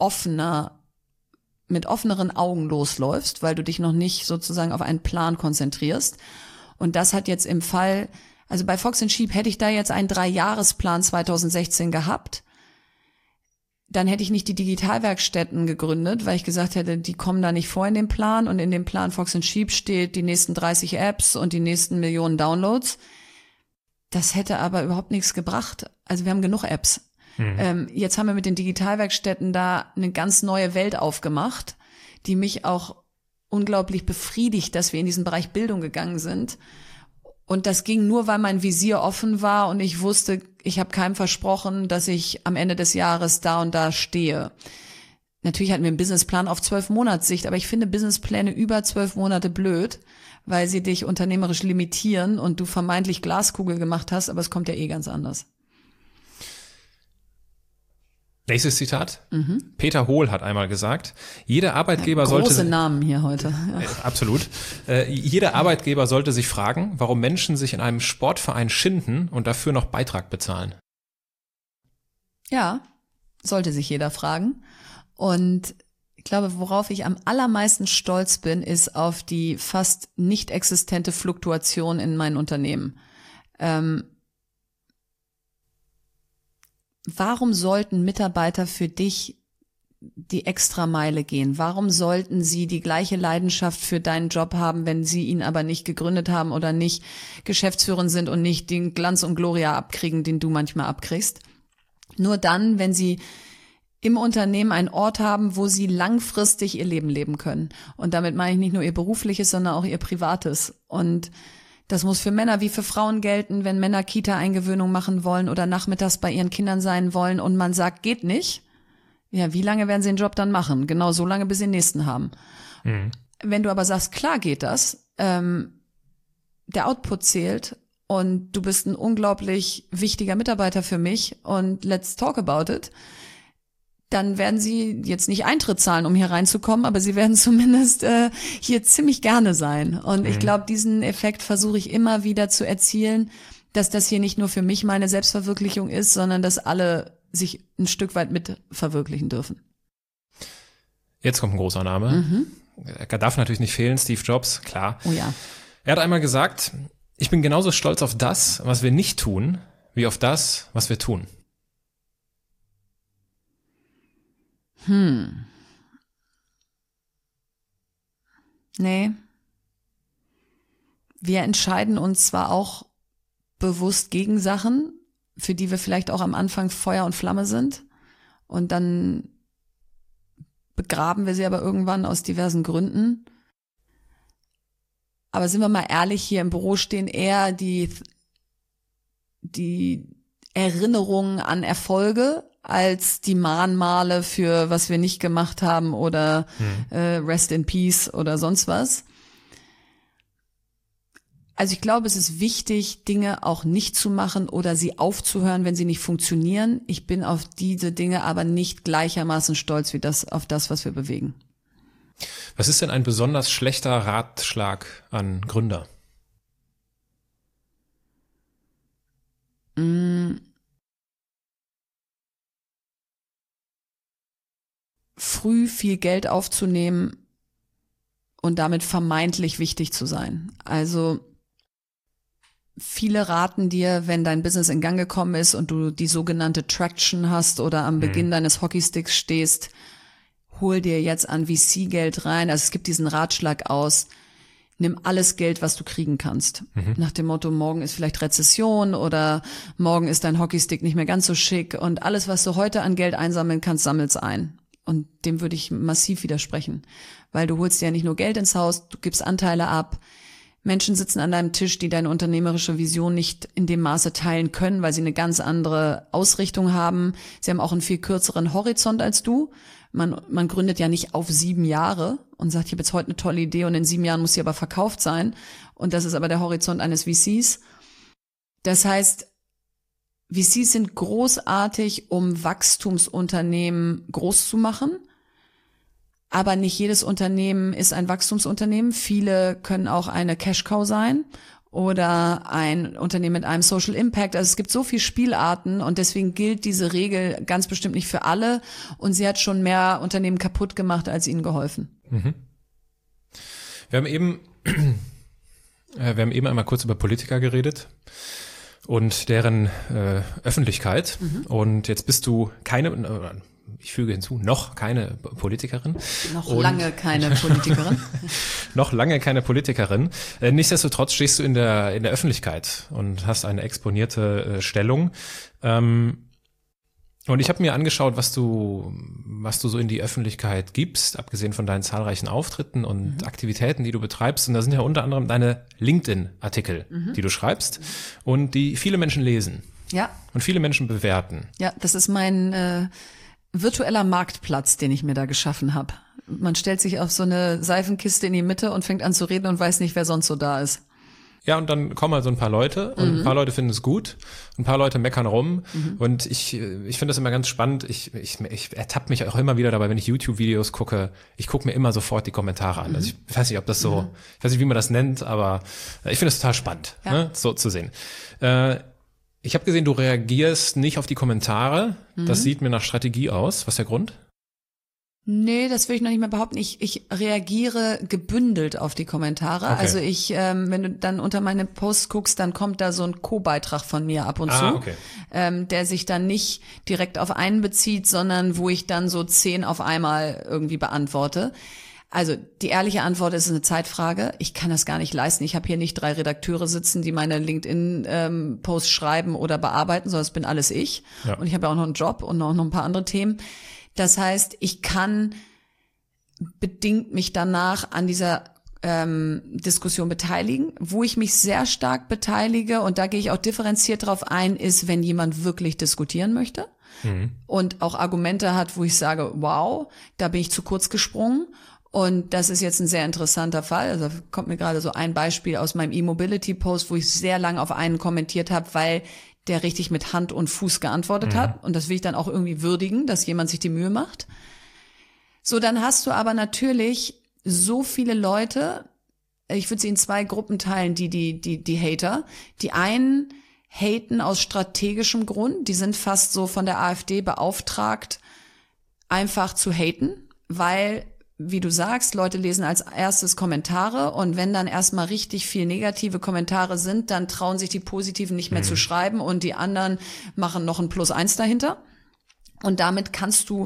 mit offeneren Augen losläufst, weil du dich noch nicht sozusagen auf einen Plan konzentrierst. Und das hat jetzt im Fall, also bei Fox & Sheep hätte ich da jetzt einen 3-Jahresplan 2016 gehabt, dann hätte ich nicht die Digitalwerkstätten gegründet, weil ich gesagt hätte, die kommen da nicht vor in den Plan und in dem Plan Fox & Sheep steht die nächsten 30 Apps und die nächsten Millionen Downloads. Das hätte aber überhaupt nichts gebracht. Also wir haben genug Apps. Jetzt haben wir mit den Digitalwerkstätten da eine ganz neue Welt aufgemacht, die mich auch unglaublich befriedigt, dass wir in diesen Bereich Bildung gegangen sind. Und das ging nur, weil mein Visier offen war und ich wusste, ich habe keinem versprochen, dass ich am Ende des Jahres da und da stehe. Natürlich hatten wir einen Businessplan auf 12 Monatssicht, aber ich finde Businesspläne über 12 Monate blöd, weil sie dich unternehmerisch limitieren und du vermeintlich Glaskugel gemacht hast, aber es kommt ja ganz anders. Nächstes Zitat. Peter Hohl hat einmal gesagt, jeder Arbeitgeber sollte... Große Namen hier heute. Ja. Absolut. Jeder Arbeitgeber sollte sich fragen, warum Menschen sich in einem Sportverein schinden und dafür noch Beitrag bezahlen. Ja, sollte sich jeder fragen. Und ich glaube, worauf ich am allermeisten stolz bin, ist auf die fast nicht existente Fluktuation in meinen Unternehmen. Warum sollten Mitarbeiter für dich die Extrameile gehen? Warum sollten sie die gleiche Leidenschaft für deinen Job haben, wenn sie ihn aber nicht gegründet haben oder nicht Geschäftsführer sind und nicht den Glanz und Gloria abkriegen, den du manchmal abkriegst? Nur dann, wenn sie im Unternehmen einen Ort haben, wo sie langfristig ihr Leben leben können. Und damit meine ich nicht nur ihr berufliches, sondern auch ihr privates. Und das muss für Männer wie für Frauen gelten, wenn Männer Kita-Eingewöhnung machen wollen oder nachmittags bei ihren Kindern sein wollen und man sagt, geht nicht. Ja, wie lange werden sie den Job dann machen? Genau so lange, bis sie den nächsten haben. Wenn du aber sagst, klar geht das, der Output zählt und du bist ein unglaublich wichtiger Mitarbeiter für mich und let's talk about it, dann werden sie jetzt nicht Eintritt zahlen, um hier reinzukommen, aber sie werden zumindest hier ziemlich gerne sein. Und ich glaube, diesen Effekt versuche ich immer wieder zu erzielen, dass das hier nicht nur für mich meine Selbstverwirklichung ist, sondern dass alle sich ein Stück weit mit verwirklichen dürfen. Jetzt kommt ein großer Name. Er darf natürlich nicht fehlen, Steve Jobs, klar. Oh ja. Er hat einmal gesagt, ich bin genauso stolz auf das, was wir nicht tun, wie auf das, was wir tun. Nee. Wir entscheiden uns zwar auch bewusst gegen Sachen, für die wir vielleicht auch am Anfang Feuer und Flamme sind. Und dann begraben wir sie aber irgendwann aus diversen Gründen. Aber sind wir mal ehrlich, hier im Büro stehen eher die Erinnerungen an Erfolge als die Mahnmale für was wir nicht gemacht haben oder Rest in Peace oder sonst was. Also ich glaube, es ist wichtig, Dinge auch nicht zu machen oder sie aufzuhören, wenn sie nicht funktionieren. Ich bin auf diese Dinge aber nicht gleichermaßen stolz wie auf das, was wir bewegen. Was ist denn ein besonders schlechter Ratschlag an Gründer? Früh viel Geld aufzunehmen und damit vermeintlich wichtig zu sein. Also viele raten dir, wenn dein Business in Gang gekommen ist und du die sogenannte Traction hast oder am Beginn deines Hockeysticks stehst, hol dir jetzt an VC-Geld rein. Also es gibt diesen Ratschlag aus, nimm alles Geld, was du kriegen kannst. Nach dem Motto, morgen ist vielleicht Rezession oder morgen ist dein Hockeystick nicht mehr ganz so schick und alles, was du heute an Geld einsammeln kannst, sammel's ein. Und dem würde ich massiv widersprechen, weil du holst dir ja nicht nur Geld ins Haus, du gibst Anteile ab. Menschen sitzen an deinem Tisch, die deine unternehmerische Vision nicht in dem Maße teilen können, weil sie eine ganz andere Ausrichtung haben. Sie haben auch einen viel kürzeren Horizont als du. Man gründet ja nicht auf 7 Jahre und sagt, ich habe jetzt heute eine tolle Idee und in 7 Jahren muss sie aber verkauft sein. Und das ist aber der Horizont eines VCs. Das heißt, VCs sind großartig, um Wachstumsunternehmen groß zu machen. Aber nicht jedes Unternehmen ist ein Wachstumsunternehmen. Viele können auch eine Cash-Cow sein oder ein Unternehmen mit einem Social Impact. Also es gibt so viele Spielarten und deswegen gilt diese Regel ganz bestimmt nicht für alle. Und sie hat schon mehr Unternehmen kaputt gemacht, als ihnen geholfen. Wir haben eben einmal kurz über Politiker geredet und deren Öffentlichkeit. Und jetzt bist du ich füge hinzu, noch keine Politikerin. Lange keine Politikerin. Noch lange keine Politikerin. Nichtsdestotrotz stehst du in der Öffentlichkeit und hast eine exponierte Stellung. Und ich habe mir angeschaut, was du so in die Öffentlichkeit gibst, abgesehen von deinen zahlreichen Auftritten und Aktivitäten, die du betreibst. Und da sind ja unter anderem deine LinkedIn-Artikel, die du schreibst und die viele Menschen lesen. Ja. Und viele Menschen bewerten. Ja, das ist mein virtueller Marktplatz, den ich mir da geschaffen habe. Man stellt sich auf so eine Seifenkiste in die Mitte und fängt an zu reden und weiß nicht, wer sonst so da ist. Ja, und dann kommen halt so ein paar Leute und ein paar Leute finden es gut, ein paar Leute meckern rum und ich finde das immer ganz spannend. Ich ertappe mich auch immer wieder dabei, wenn ich YouTube-Videos gucke, ich gucke mir immer sofort die Kommentare an. Also ich weiß nicht, ob das so, ich weiß nicht, wie man das nennt, aber ich finde es total spannend, ne, so zu sehen. Ich habe gesehen, du reagierst nicht auf die Kommentare. Das sieht mir nach Strategie aus. Was ist der Grund? Nee, das will ich noch nicht mehr behaupten. Ich reagiere gebündelt auf die Kommentare. Okay. Also wenn du dann unter meine Posts guckst, dann kommt da so ein Co-Beitrag von mir ab und zu, okay. Der sich dann nicht direkt auf einen bezieht, sondern wo ich dann so 10 auf einmal irgendwie beantworte. Also die ehrliche Antwort ist eine Zeitfrage. Ich kann das gar nicht leisten. Ich habe hier nicht 3 Redakteure sitzen, die meine LinkedIn-Posts schreiben oder bearbeiten, sondern das bin alles ich. Ja. Und ich habe ja auch noch einen Job und auch noch ein paar andere Themen. Das heißt, ich kann bedingt mich danach an dieser Diskussion beteiligen. Wo ich mich sehr stark beteilige, und da gehe ich auch differenziert drauf ein, ist, wenn jemand wirklich diskutieren möchte und auch Argumente hat, wo ich sage, wow, da bin ich zu kurz gesprungen. Und das ist jetzt ein sehr interessanter Fall. Also kommt mir gerade so ein Beispiel aus meinem E-Mobility-Post, wo ich sehr lange auf einen kommentiert habe, weil der richtig mit Hand und Fuß geantwortet hat. Und das will ich dann auch irgendwie würdigen, dass jemand sich die Mühe macht. So, dann hast du aber natürlich so viele Leute, ich würde sie in 2 Gruppen teilen, die Hater. Die einen haten aus strategischem Grund, die sind fast so von der AfD beauftragt, einfach zu haten, weil, wie du sagst, Leute lesen als erstes Kommentare und wenn dann erstmal richtig viel negative Kommentare sind, dann trauen sich die positiven nicht mehr zu schreiben und die anderen machen noch ein +1 dahinter. Und damit kannst du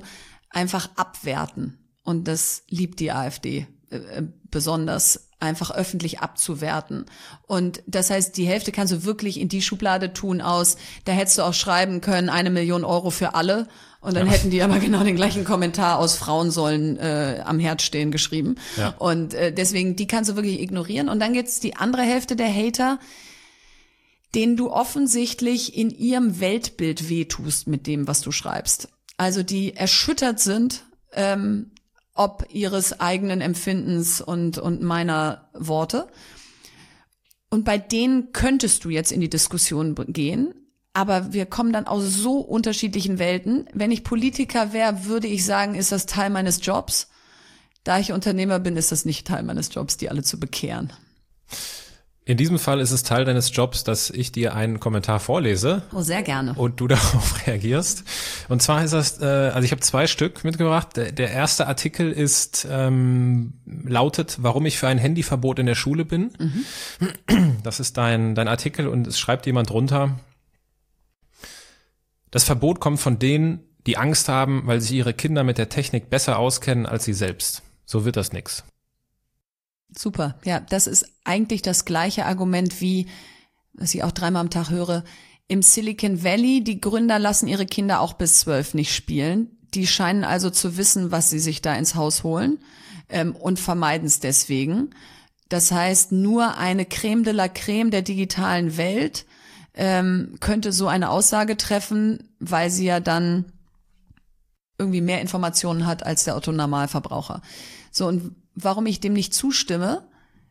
einfach abwerten. Und das liebt die AfD besonders, einfach öffentlich abzuwerten. Und das heißt, die Hälfte kannst du wirklich in die Schublade tun aus, da hättest du auch schreiben können, 1 Million Euro für alle. Und dann hätten die aber genau den gleichen Kommentar aus Frauen sollen am Herd stehen geschrieben. Ja. Und deswegen, die kannst du wirklich ignorieren. Und dann gibt's die andere Hälfte der Hater, denen du offensichtlich in ihrem Weltbild wehtust mit dem, was du schreibst. Also die erschüttert sind, ob ihres eigenen Empfindens und meiner Worte. Und bei denen könntest du jetzt in die Diskussion gehen, aber wir kommen dann aus so unterschiedlichen Welten. Wenn ich Politiker wäre, würde ich sagen, ist das Teil meines Jobs. Da ich Unternehmer bin, ist das nicht Teil meines Jobs, die alle zu bekehren. In diesem Fall ist es Teil deines Jobs, dass ich dir einen Kommentar vorlese. Oh, sehr gerne. Und du darauf reagierst. Und zwar ist das, also ich habe 2 Stück mitgebracht. Der erste Artikel ist, lautet, warum ich für ein Handyverbot in der Schule bin. Das ist dein Artikel und es schreibt jemand drunter. Das Verbot kommt von denen, die Angst haben, weil sich ihre Kinder mit der Technik besser auskennen als sie selbst. So wird das nix. Super, ja, das ist eigentlich das gleiche Argument wie, was ich auch 3-mal am Tag höre, im Silicon Valley, die Gründer lassen ihre Kinder auch bis 12 nicht spielen. Die scheinen also zu wissen, was sie sich da ins Haus holen und vermeiden es deswegen. Das heißt, nur eine Crème de la Crème der digitalen Welt könnte so eine Aussage treffen, weil sie ja dann irgendwie mehr Informationen hat als der Otto-Normalverbraucher. So, und warum ich dem nicht zustimme,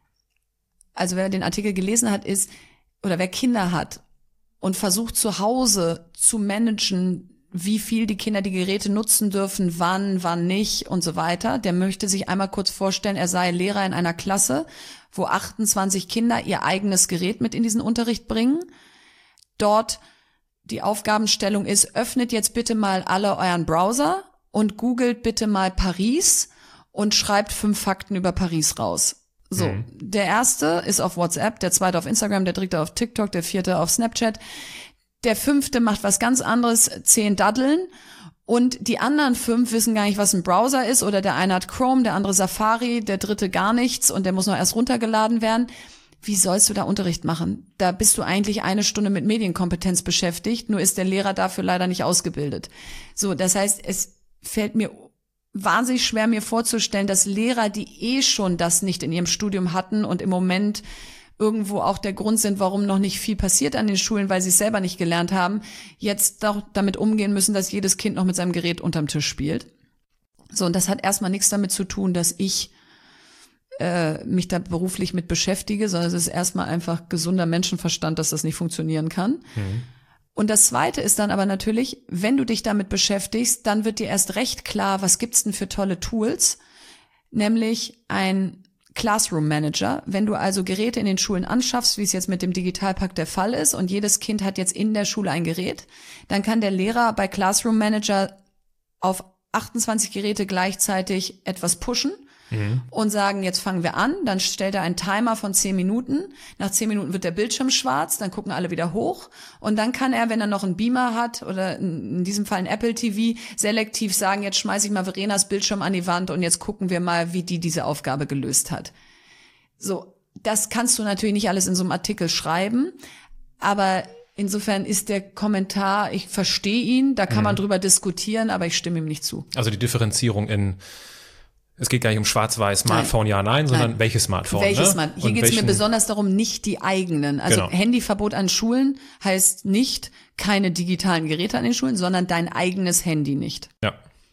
also wer den Artikel gelesen hat, ist, oder wer Kinder hat und versucht zu Hause zu managen, wie viel die Kinder die Geräte nutzen dürfen, wann nicht und so weiter, der möchte sich einmal kurz vorstellen, er sei Lehrer in einer Klasse, wo 28 Kinder ihr eigenes Gerät mit in diesen Unterricht bringen. Dort die Aufgabenstellung ist, öffnet jetzt bitte mal alle euren Browser und googelt bitte mal Paris und schreibt 5 Fakten über Paris raus. So, Der erste ist auf WhatsApp, der zweite auf Instagram, der dritte auf TikTok, der vierte auf Snapchat. Der 5. macht was ganz anderes, 10 daddeln. Und die anderen 5 wissen gar nicht, was ein Browser ist. Oder der eine hat Chrome, der andere Safari, der dritte gar nichts und der muss noch erst runtergeladen werden. Wie sollst du da Unterricht machen? Da bist du eigentlich 1 Stunde mit Medienkompetenz beschäftigt, nur ist der Lehrer dafür leider nicht ausgebildet. So, das heißt, es fällt mir wahnsinnig schwer, mir vorzustellen, dass Lehrer, die schon das nicht in ihrem Studium hatten und im Moment irgendwo auch der Grund sind, warum noch nicht viel passiert an den Schulen, weil sie es selber nicht gelernt haben, jetzt doch damit umgehen müssen, dass jedes Kind noch mit seinem Gerät unterm Tisch spielt. So, und das hat erstmal nichts damit zu tun, dass ich mich da beruflich mit beschäftige, sondern es ist erstmal einfach gesunder Menschenverstand, dass das nicht funktionieren kann. Und das Zweite ist dann aber natürlich, wenn du dich damit beschäftigst, dann wird dir erst recht klar, was gibt's denn für tolle Tools, nämlich ein Classroom Manager. Wenn du also Geräte in den Schulen anschaffst, wie es jetzt mit dem Digitalpakt der Fall ist, und jedes Kind hat jetzt in der Schule ein Gerät, dann kann der Lehrer bei Classroom Manager auf 28 Geräte gleichzeitig etwas pushen und sagen, jetzt fangen wir an. Dann stellt er einen Timer von 10 Minuten. Nach 10 Minuten wird der Bildschirm schwarz, dann gucken alle wieder hoch. Und dann kann er, wenn er noch einen Beamer hat oder in diesem Fall ein Apple TV, selektiv sagen, jetzt schmeiße ich mal Verenas Bildschirm an die Wand und jetzt gucken wir mal, wie die diese Aufgabe gelöst hat. So, das kannst du natürlich nicht alles in so einem Artikel schreiben, aber insofern ist der Kommentar, ich verstehe ihn, da kann man drüber diskutieren, aber ich stimme ihm nicht zu. Also die Differenzierung es geht gar nicht um Schwarz-Weiß, Smartphone, ja, nein, sondern welches Smartphone. Welches ne? Smartphone? Hier geht es mir besonders darum, nicht die eigenen. Also genau. Handyverbot an Schulen heißt nicht keine digitalen Geräte an den Schulen, sondern dein eigenes Handy nicht. Ja.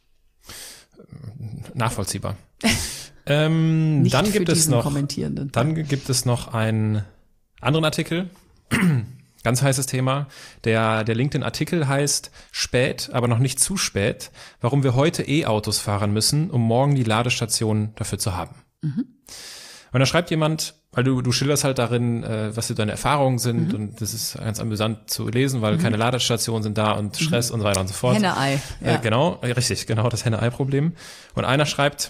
Nachvollziehbar. Nicht dann für gibt es diesen noch, Kommentierenden. Dann gibt es noch einen anderen Artikel. Ganz heißes Thema. Der LinkedIn-Artikel heißt spät, aber noch nicht zu spät, warum wir heute E-Autos fahren müssen, um morgen die Ladestation dafür zu haben. Und da schreibt jemand, weil du schilderst halt darin, was so deine Erfahrungen sind und das ist ganz amüsant zu lesen, weil keine Ladestationen sind da und Stress und so weiter und so fort. Henne-Ei. Ja. Genau, richtig, genau, das Henne-Ei-Problem. Und einer schreibt,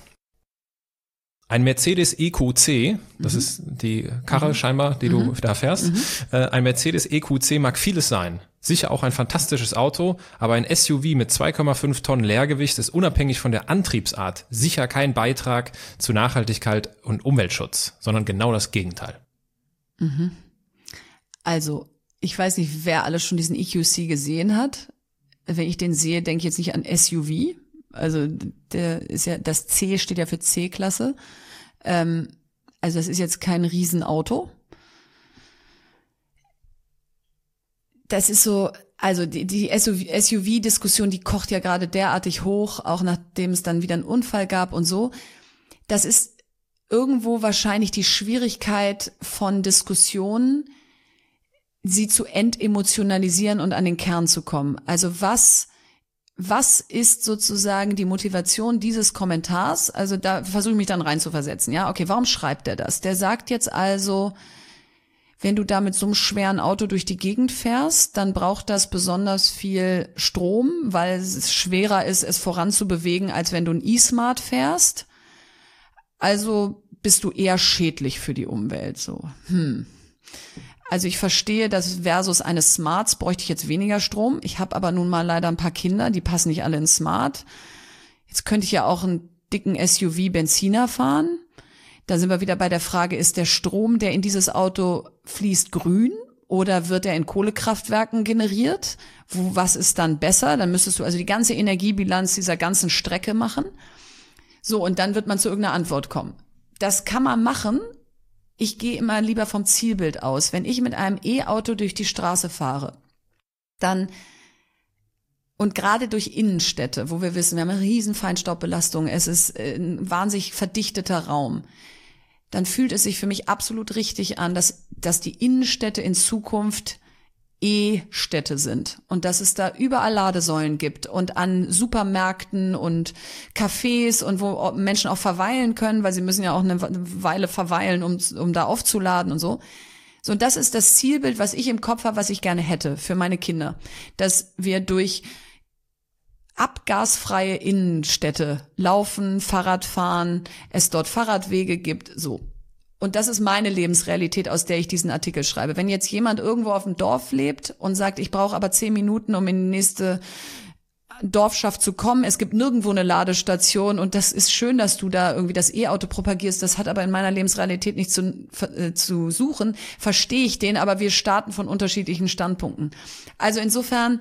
ein Mercedes EQC, das ist die Karre scheinbar, die du da fährst, ein Mercedes EQC mag vieles sein. Sicher auch ein fantastisches Auto, aber ein SUV mit 2,5 Tonnen Leergewicht ist unabhängig von der Antriebsart sicher kein Beitrag zu Nachhaltigkeit und Umweltschutz, sondern genau das Gegenteil. Also, ich weiß nicht, wer alles schon diesen EQC gesehen hat. Wenn ich den sehe, denke ich jetzt nicht an SUV. Also, der ist ja, das C steht ja für C-Klasse. Also, das ist jetzt kein Riesenauto. Das ist so, also die SUV-Diskussion, die kocht ja gerade derartig hoch, auch nachdem es dann wieder einen Unfall gab und so. Das ist irgendwo wahrscheinlich die Schwierigkeit von Diskussionen, sie zu entemotionalisieren und an den Kern zu kommen. Also was ist sozusagen die Motivation dieses Kommentars? Also da versuche ich mich dann reinzuversetzen. Ja, okay, warum schreibt er das? Der sagt jetzt also, wenn du da mit so einem schweren Auto durch die Gegend fährst, dann braucht das besonders viel Strom, weil es schwerer ist, es voranzubewegen, als wenn du ein E-Smart fährst. Also bist du eher schädlich für die Umwelt, so. Also ich verstehe, dass versus eines Smarts bräuchte ich jetzt weniger Strom. Ich habe aber nun mal leider ein paar Kinder, die passen nicht alle in Smart. Jetzt könnte ich ja auch einen dicken SUV Benziner fahren. Da sind wir wieder bei der Frage, ist der Strom, der in dieses Auto fließt, grün oder wird er in Kohlekraftwerken generiert? Was ist dann besser? Dann müsstest du also die ganze Energiebilanz dieser ganzen Strecke machen. So, und dann wird man zu irgendeiner Antwort kommen. Das kann man machen. Ich gehe immer lieber vom Zielbild aus. Wenn ich mit einem E-Auto durch die Straße fahre, dann und gerade durch Innenstädte, wo wir wissen, wir haben eine riesen Feinstaubbelastung, es ist ein wahnsinnig verdichteter Raum, dann fühlt es sich für mich absolut richtig an, dass die Innenstädte in Zukunft E-Städte sind und dass es da überall Ladesäulen gibt und an Supermärkten und Cafés und wo Menschen auch verweilen können, weil sie müssen ja auch eine Weile verweilen, um da aufzuladen und so. So, und das ist das Zielbild, was ich im Kopf habe, was ich gerne hätte für meine Kinder, dass wir durch abgasfreie Innenstädte laufen, Fahrrad fahren, es dort Fahrradwege gibt, so. Und das ist meine Lebensrealität, aus der ich diesen Artikel schreibe. Wenn jetzt jemand irgendwo auf dem Dorf lebt und sagt, ich brauche aber 10 Minuten, um in die nächste Dorfschaft zu kommen, es gibt nirgendwo eine Ladestation und das ist schön, dass du da irgendwie das E-Auto propagierst, das hat aber in meiner Lebensrealität nichts zu suchen, verstehe ich den, aber wir starten von unterschiedlichen Standpunkten. Also insofern,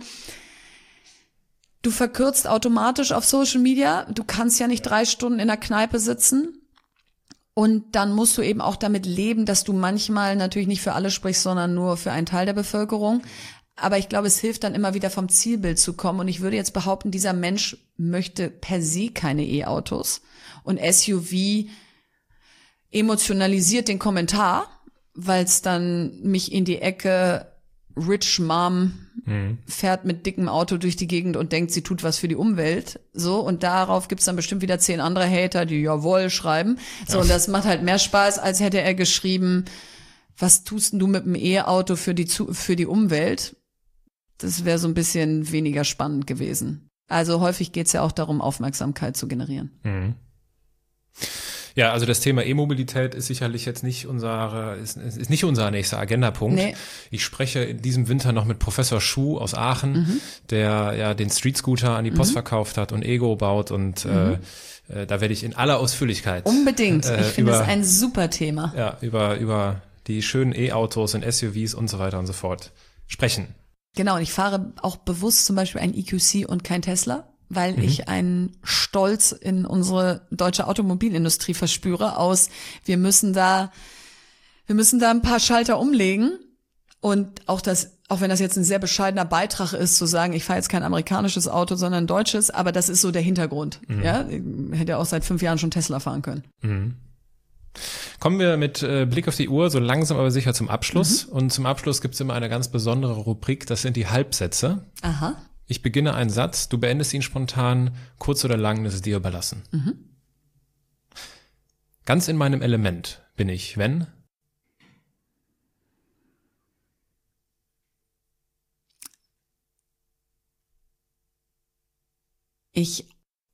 du verkürzt automatisch auf Social Media, du kannst ja nicht 3 Stunden in der Kneipe sitzen. Und dann musst du eben auch damit leben, dass du manchmal natürlich nicht für alle sprichst, sondern nur für einen Teil der Bevölkerung. Aber ich glaube, es hilft dann immer wieder vom Zielbild zu kommen. Und ich würde jetzt behaupten, dieser Mensch möchte per se keine E-Autos. Und SUV emotionalisiert den Kommentar, weil es dann mich in die Ecke Rich Mom fährt mit dickem Auto durch die Gegend und denkt, sie tut was für die Umwelt. So, und darauf gibt's dann bestimmt wieder 10 andere Hater, die jawohl schreiben. So, und das macht halt mehr Spaß, als hätte er geschrieben, was tust denn du mit dem E-Auto für die Umwelt? Das wäre so ein bisschen weniger spannend gewesen. Also häufig geht's ja auch darum, Aufmerksamkeit zu generieren. Mhm. Ja, also das Thema E-Mobilität ist sicherlich jetzt nicht ist nicht unser nächster Agendapunkt. Nee. Ich spreche in diesem Winter noch mit Professor Schuh aus Aachen, der ja den Street Scooter an die Post verkauft hat und Ego baut und da werde ich in aller Ausführlichkeit unbedingt. Ich finde das ein super Thema. Ja, über die schönen E-Autos und SUVs und so weiter und so fort sprechen. Genau, und ich fahre auch bewusst zum Beispiel ein EQC und kein Tesla, weil ich einen Stolz in unsere deutsche Automobilindustrie verspüre wir müssen da ein paar Schalter umlegen und auch wenn das jetzt ein sehr bescheidener Beitrag ist, zu sagen, ich fahre jetzt kein amerikanisches Auto, sondern ein deutsches, aber das ist so der Hintergrund. Ja, ich hätte auch seit 5 Jahren schon Tesla fahren können. Kommen wir mit Blick auf die Uhr so langsam aber sicher zum Abschluss. Und zum Abschluss gibt's immer eine ganz besondere Rubrik, das sind die Halbsätze. Aha. Ich beginne einen Satz, du beendest ihn spontan, kurz oder lang, das ist dir überlassen. Ganz in meinem Element bin ich, wenn? Ich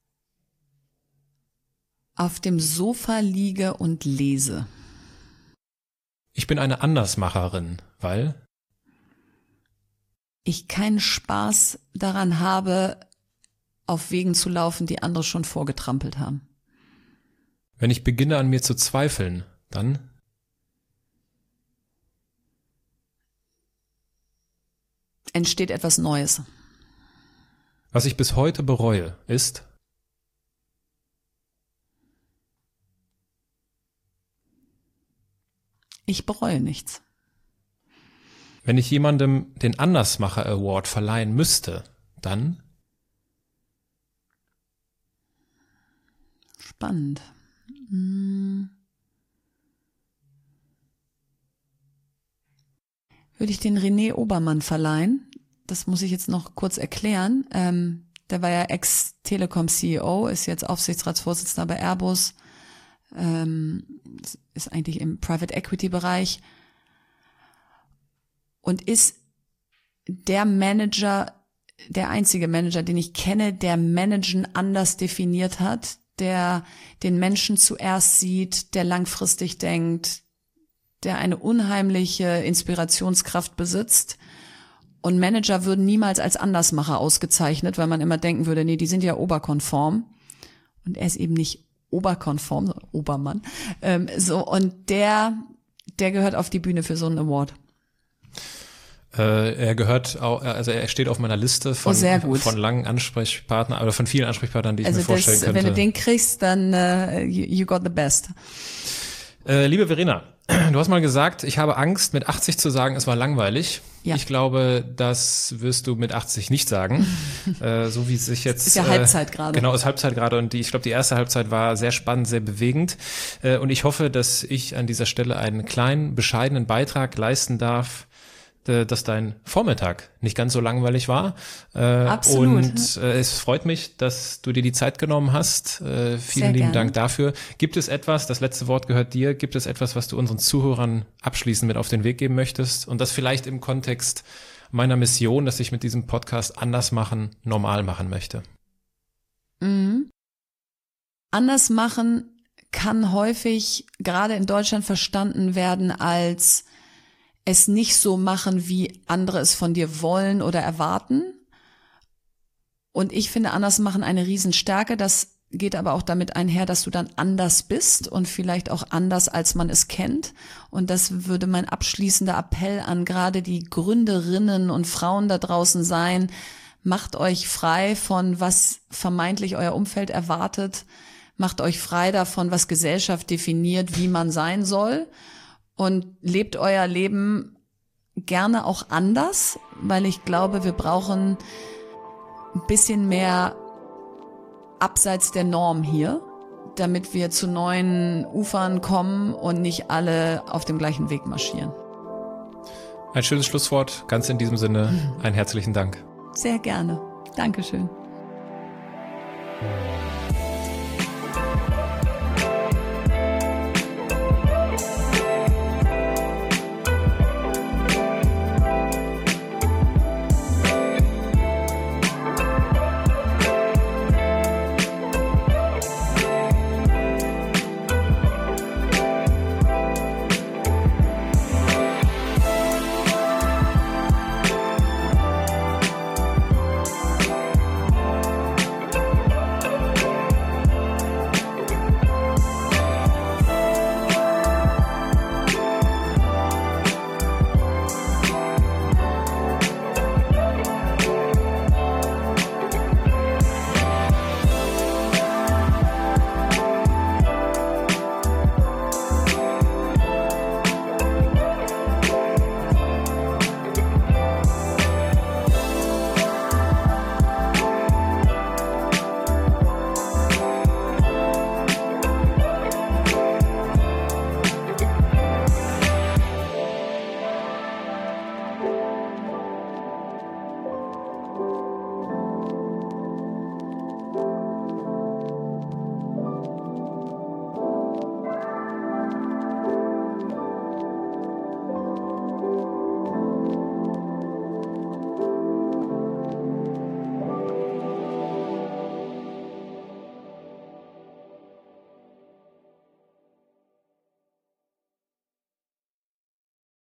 auf dem Sofa liege und lese. Ich bin eine Andersmacherin, weil? ich keinen Spaß daran habe, auf Wegen zu laufen, die andere schon vorgetrampelt haben. Wenn ich beginne, an mir zu zweifeln, dann? Entsteht etwas Neues. Was ich bis heute bereue, ist? Ich bereue nichts. Wenn ich jemandem den Andersmacher Award verleihen müsste, dann? Spannend. Würde ich den René Obermann verleihen. Das muss ich jetzt noch kurz erklären. Der war ja Ex-Telekom-CEO, ist jetzt Aufsichtsratsvorsitzender bei Airbus, ist eigentlich im Private-Equity-Bereich und ist der Manager, der einzige Manager, den ich kenne, der Managen anders definiert hat, der den Menschen zuerst sieht, der langfristig denkt, der eine unheimliche Inspirationskraft besitzt. Und Manager würden niemals als Andersmacher ausgezeichnet, weil man immer denken würde, nee, die sind ja oberkonform. Und er ist eben nicht oberkonform, sondern Obermann. Und der gehört auf die Bühne für so einen Award. Er gehört auch, also er steht auf meiner Liste von langen Ansprechpartnern, oder von vielen Ansprechpartnern, die ich mir vorstellen könnte. Wenn du den kriegst, dann you got the best. Liebe Verena, du hast mal gesagt, ich habe Angst, mit 80 zu sagen, es war langweilig. Ja. Ich glaube, das wirst du mit 80 nicht sagen. So wie es sich jetzt... Ist ja Halbzeit gerade. Genau, ist Halbzeit gerade und ich glaube, die erste Halbzeit war sehr spannend, sehr bewegend. Und ich hoffe, dass ich an dieser Stelle einen kleinen, bescheidenen Beitrag leisten darf, dass dein Vormittag nicht ganz so langweilig war. Absolut. Und es freut mich, dass du dir die Zeit genommen hast. Vielen lieben Dank dafür. Gibt es etwas, das letzte Wort gehört dir, gibt es etwas, was du unseren Zuhörern abschließend mit auf den Weg geben möchtest? Und das vielleicht im Kontext meiner Mission, dass ich mit diesem Podcast anders machen, normal machen möchte. Anders machen kann häufig gerade in Deutschland verstanden werden als es nicht so machen, wie andere es von dir wollen oder erwarten. Und ich finde anders machen eine Riesenstärke. Das geht aber auch damit einher, dass du dann anders bist und vielleicht auch anders, als man es kennt. Und das würde mein abschließender Appell an gerade die Gründerinnen und Frauen da draußen sein. Macht euch frei von, was vermeintlich euer Umfeld erwartet. Macht euch frei davon, was Gesellschaft definiert, wie man sein soll. Und lebt euer Leben gerne auch anders, weil ich glaube, wir brauchen ein bisschen mehr abseits der Norm hier, damit wir zu neuen Ufern kommen und nicht alle auf dem gleichen Weg marschieren. Ein schönes Schlusswort. Ganz in diesem Sinne, einen herzlichen Dank. Sehr gerne. Dankeschön.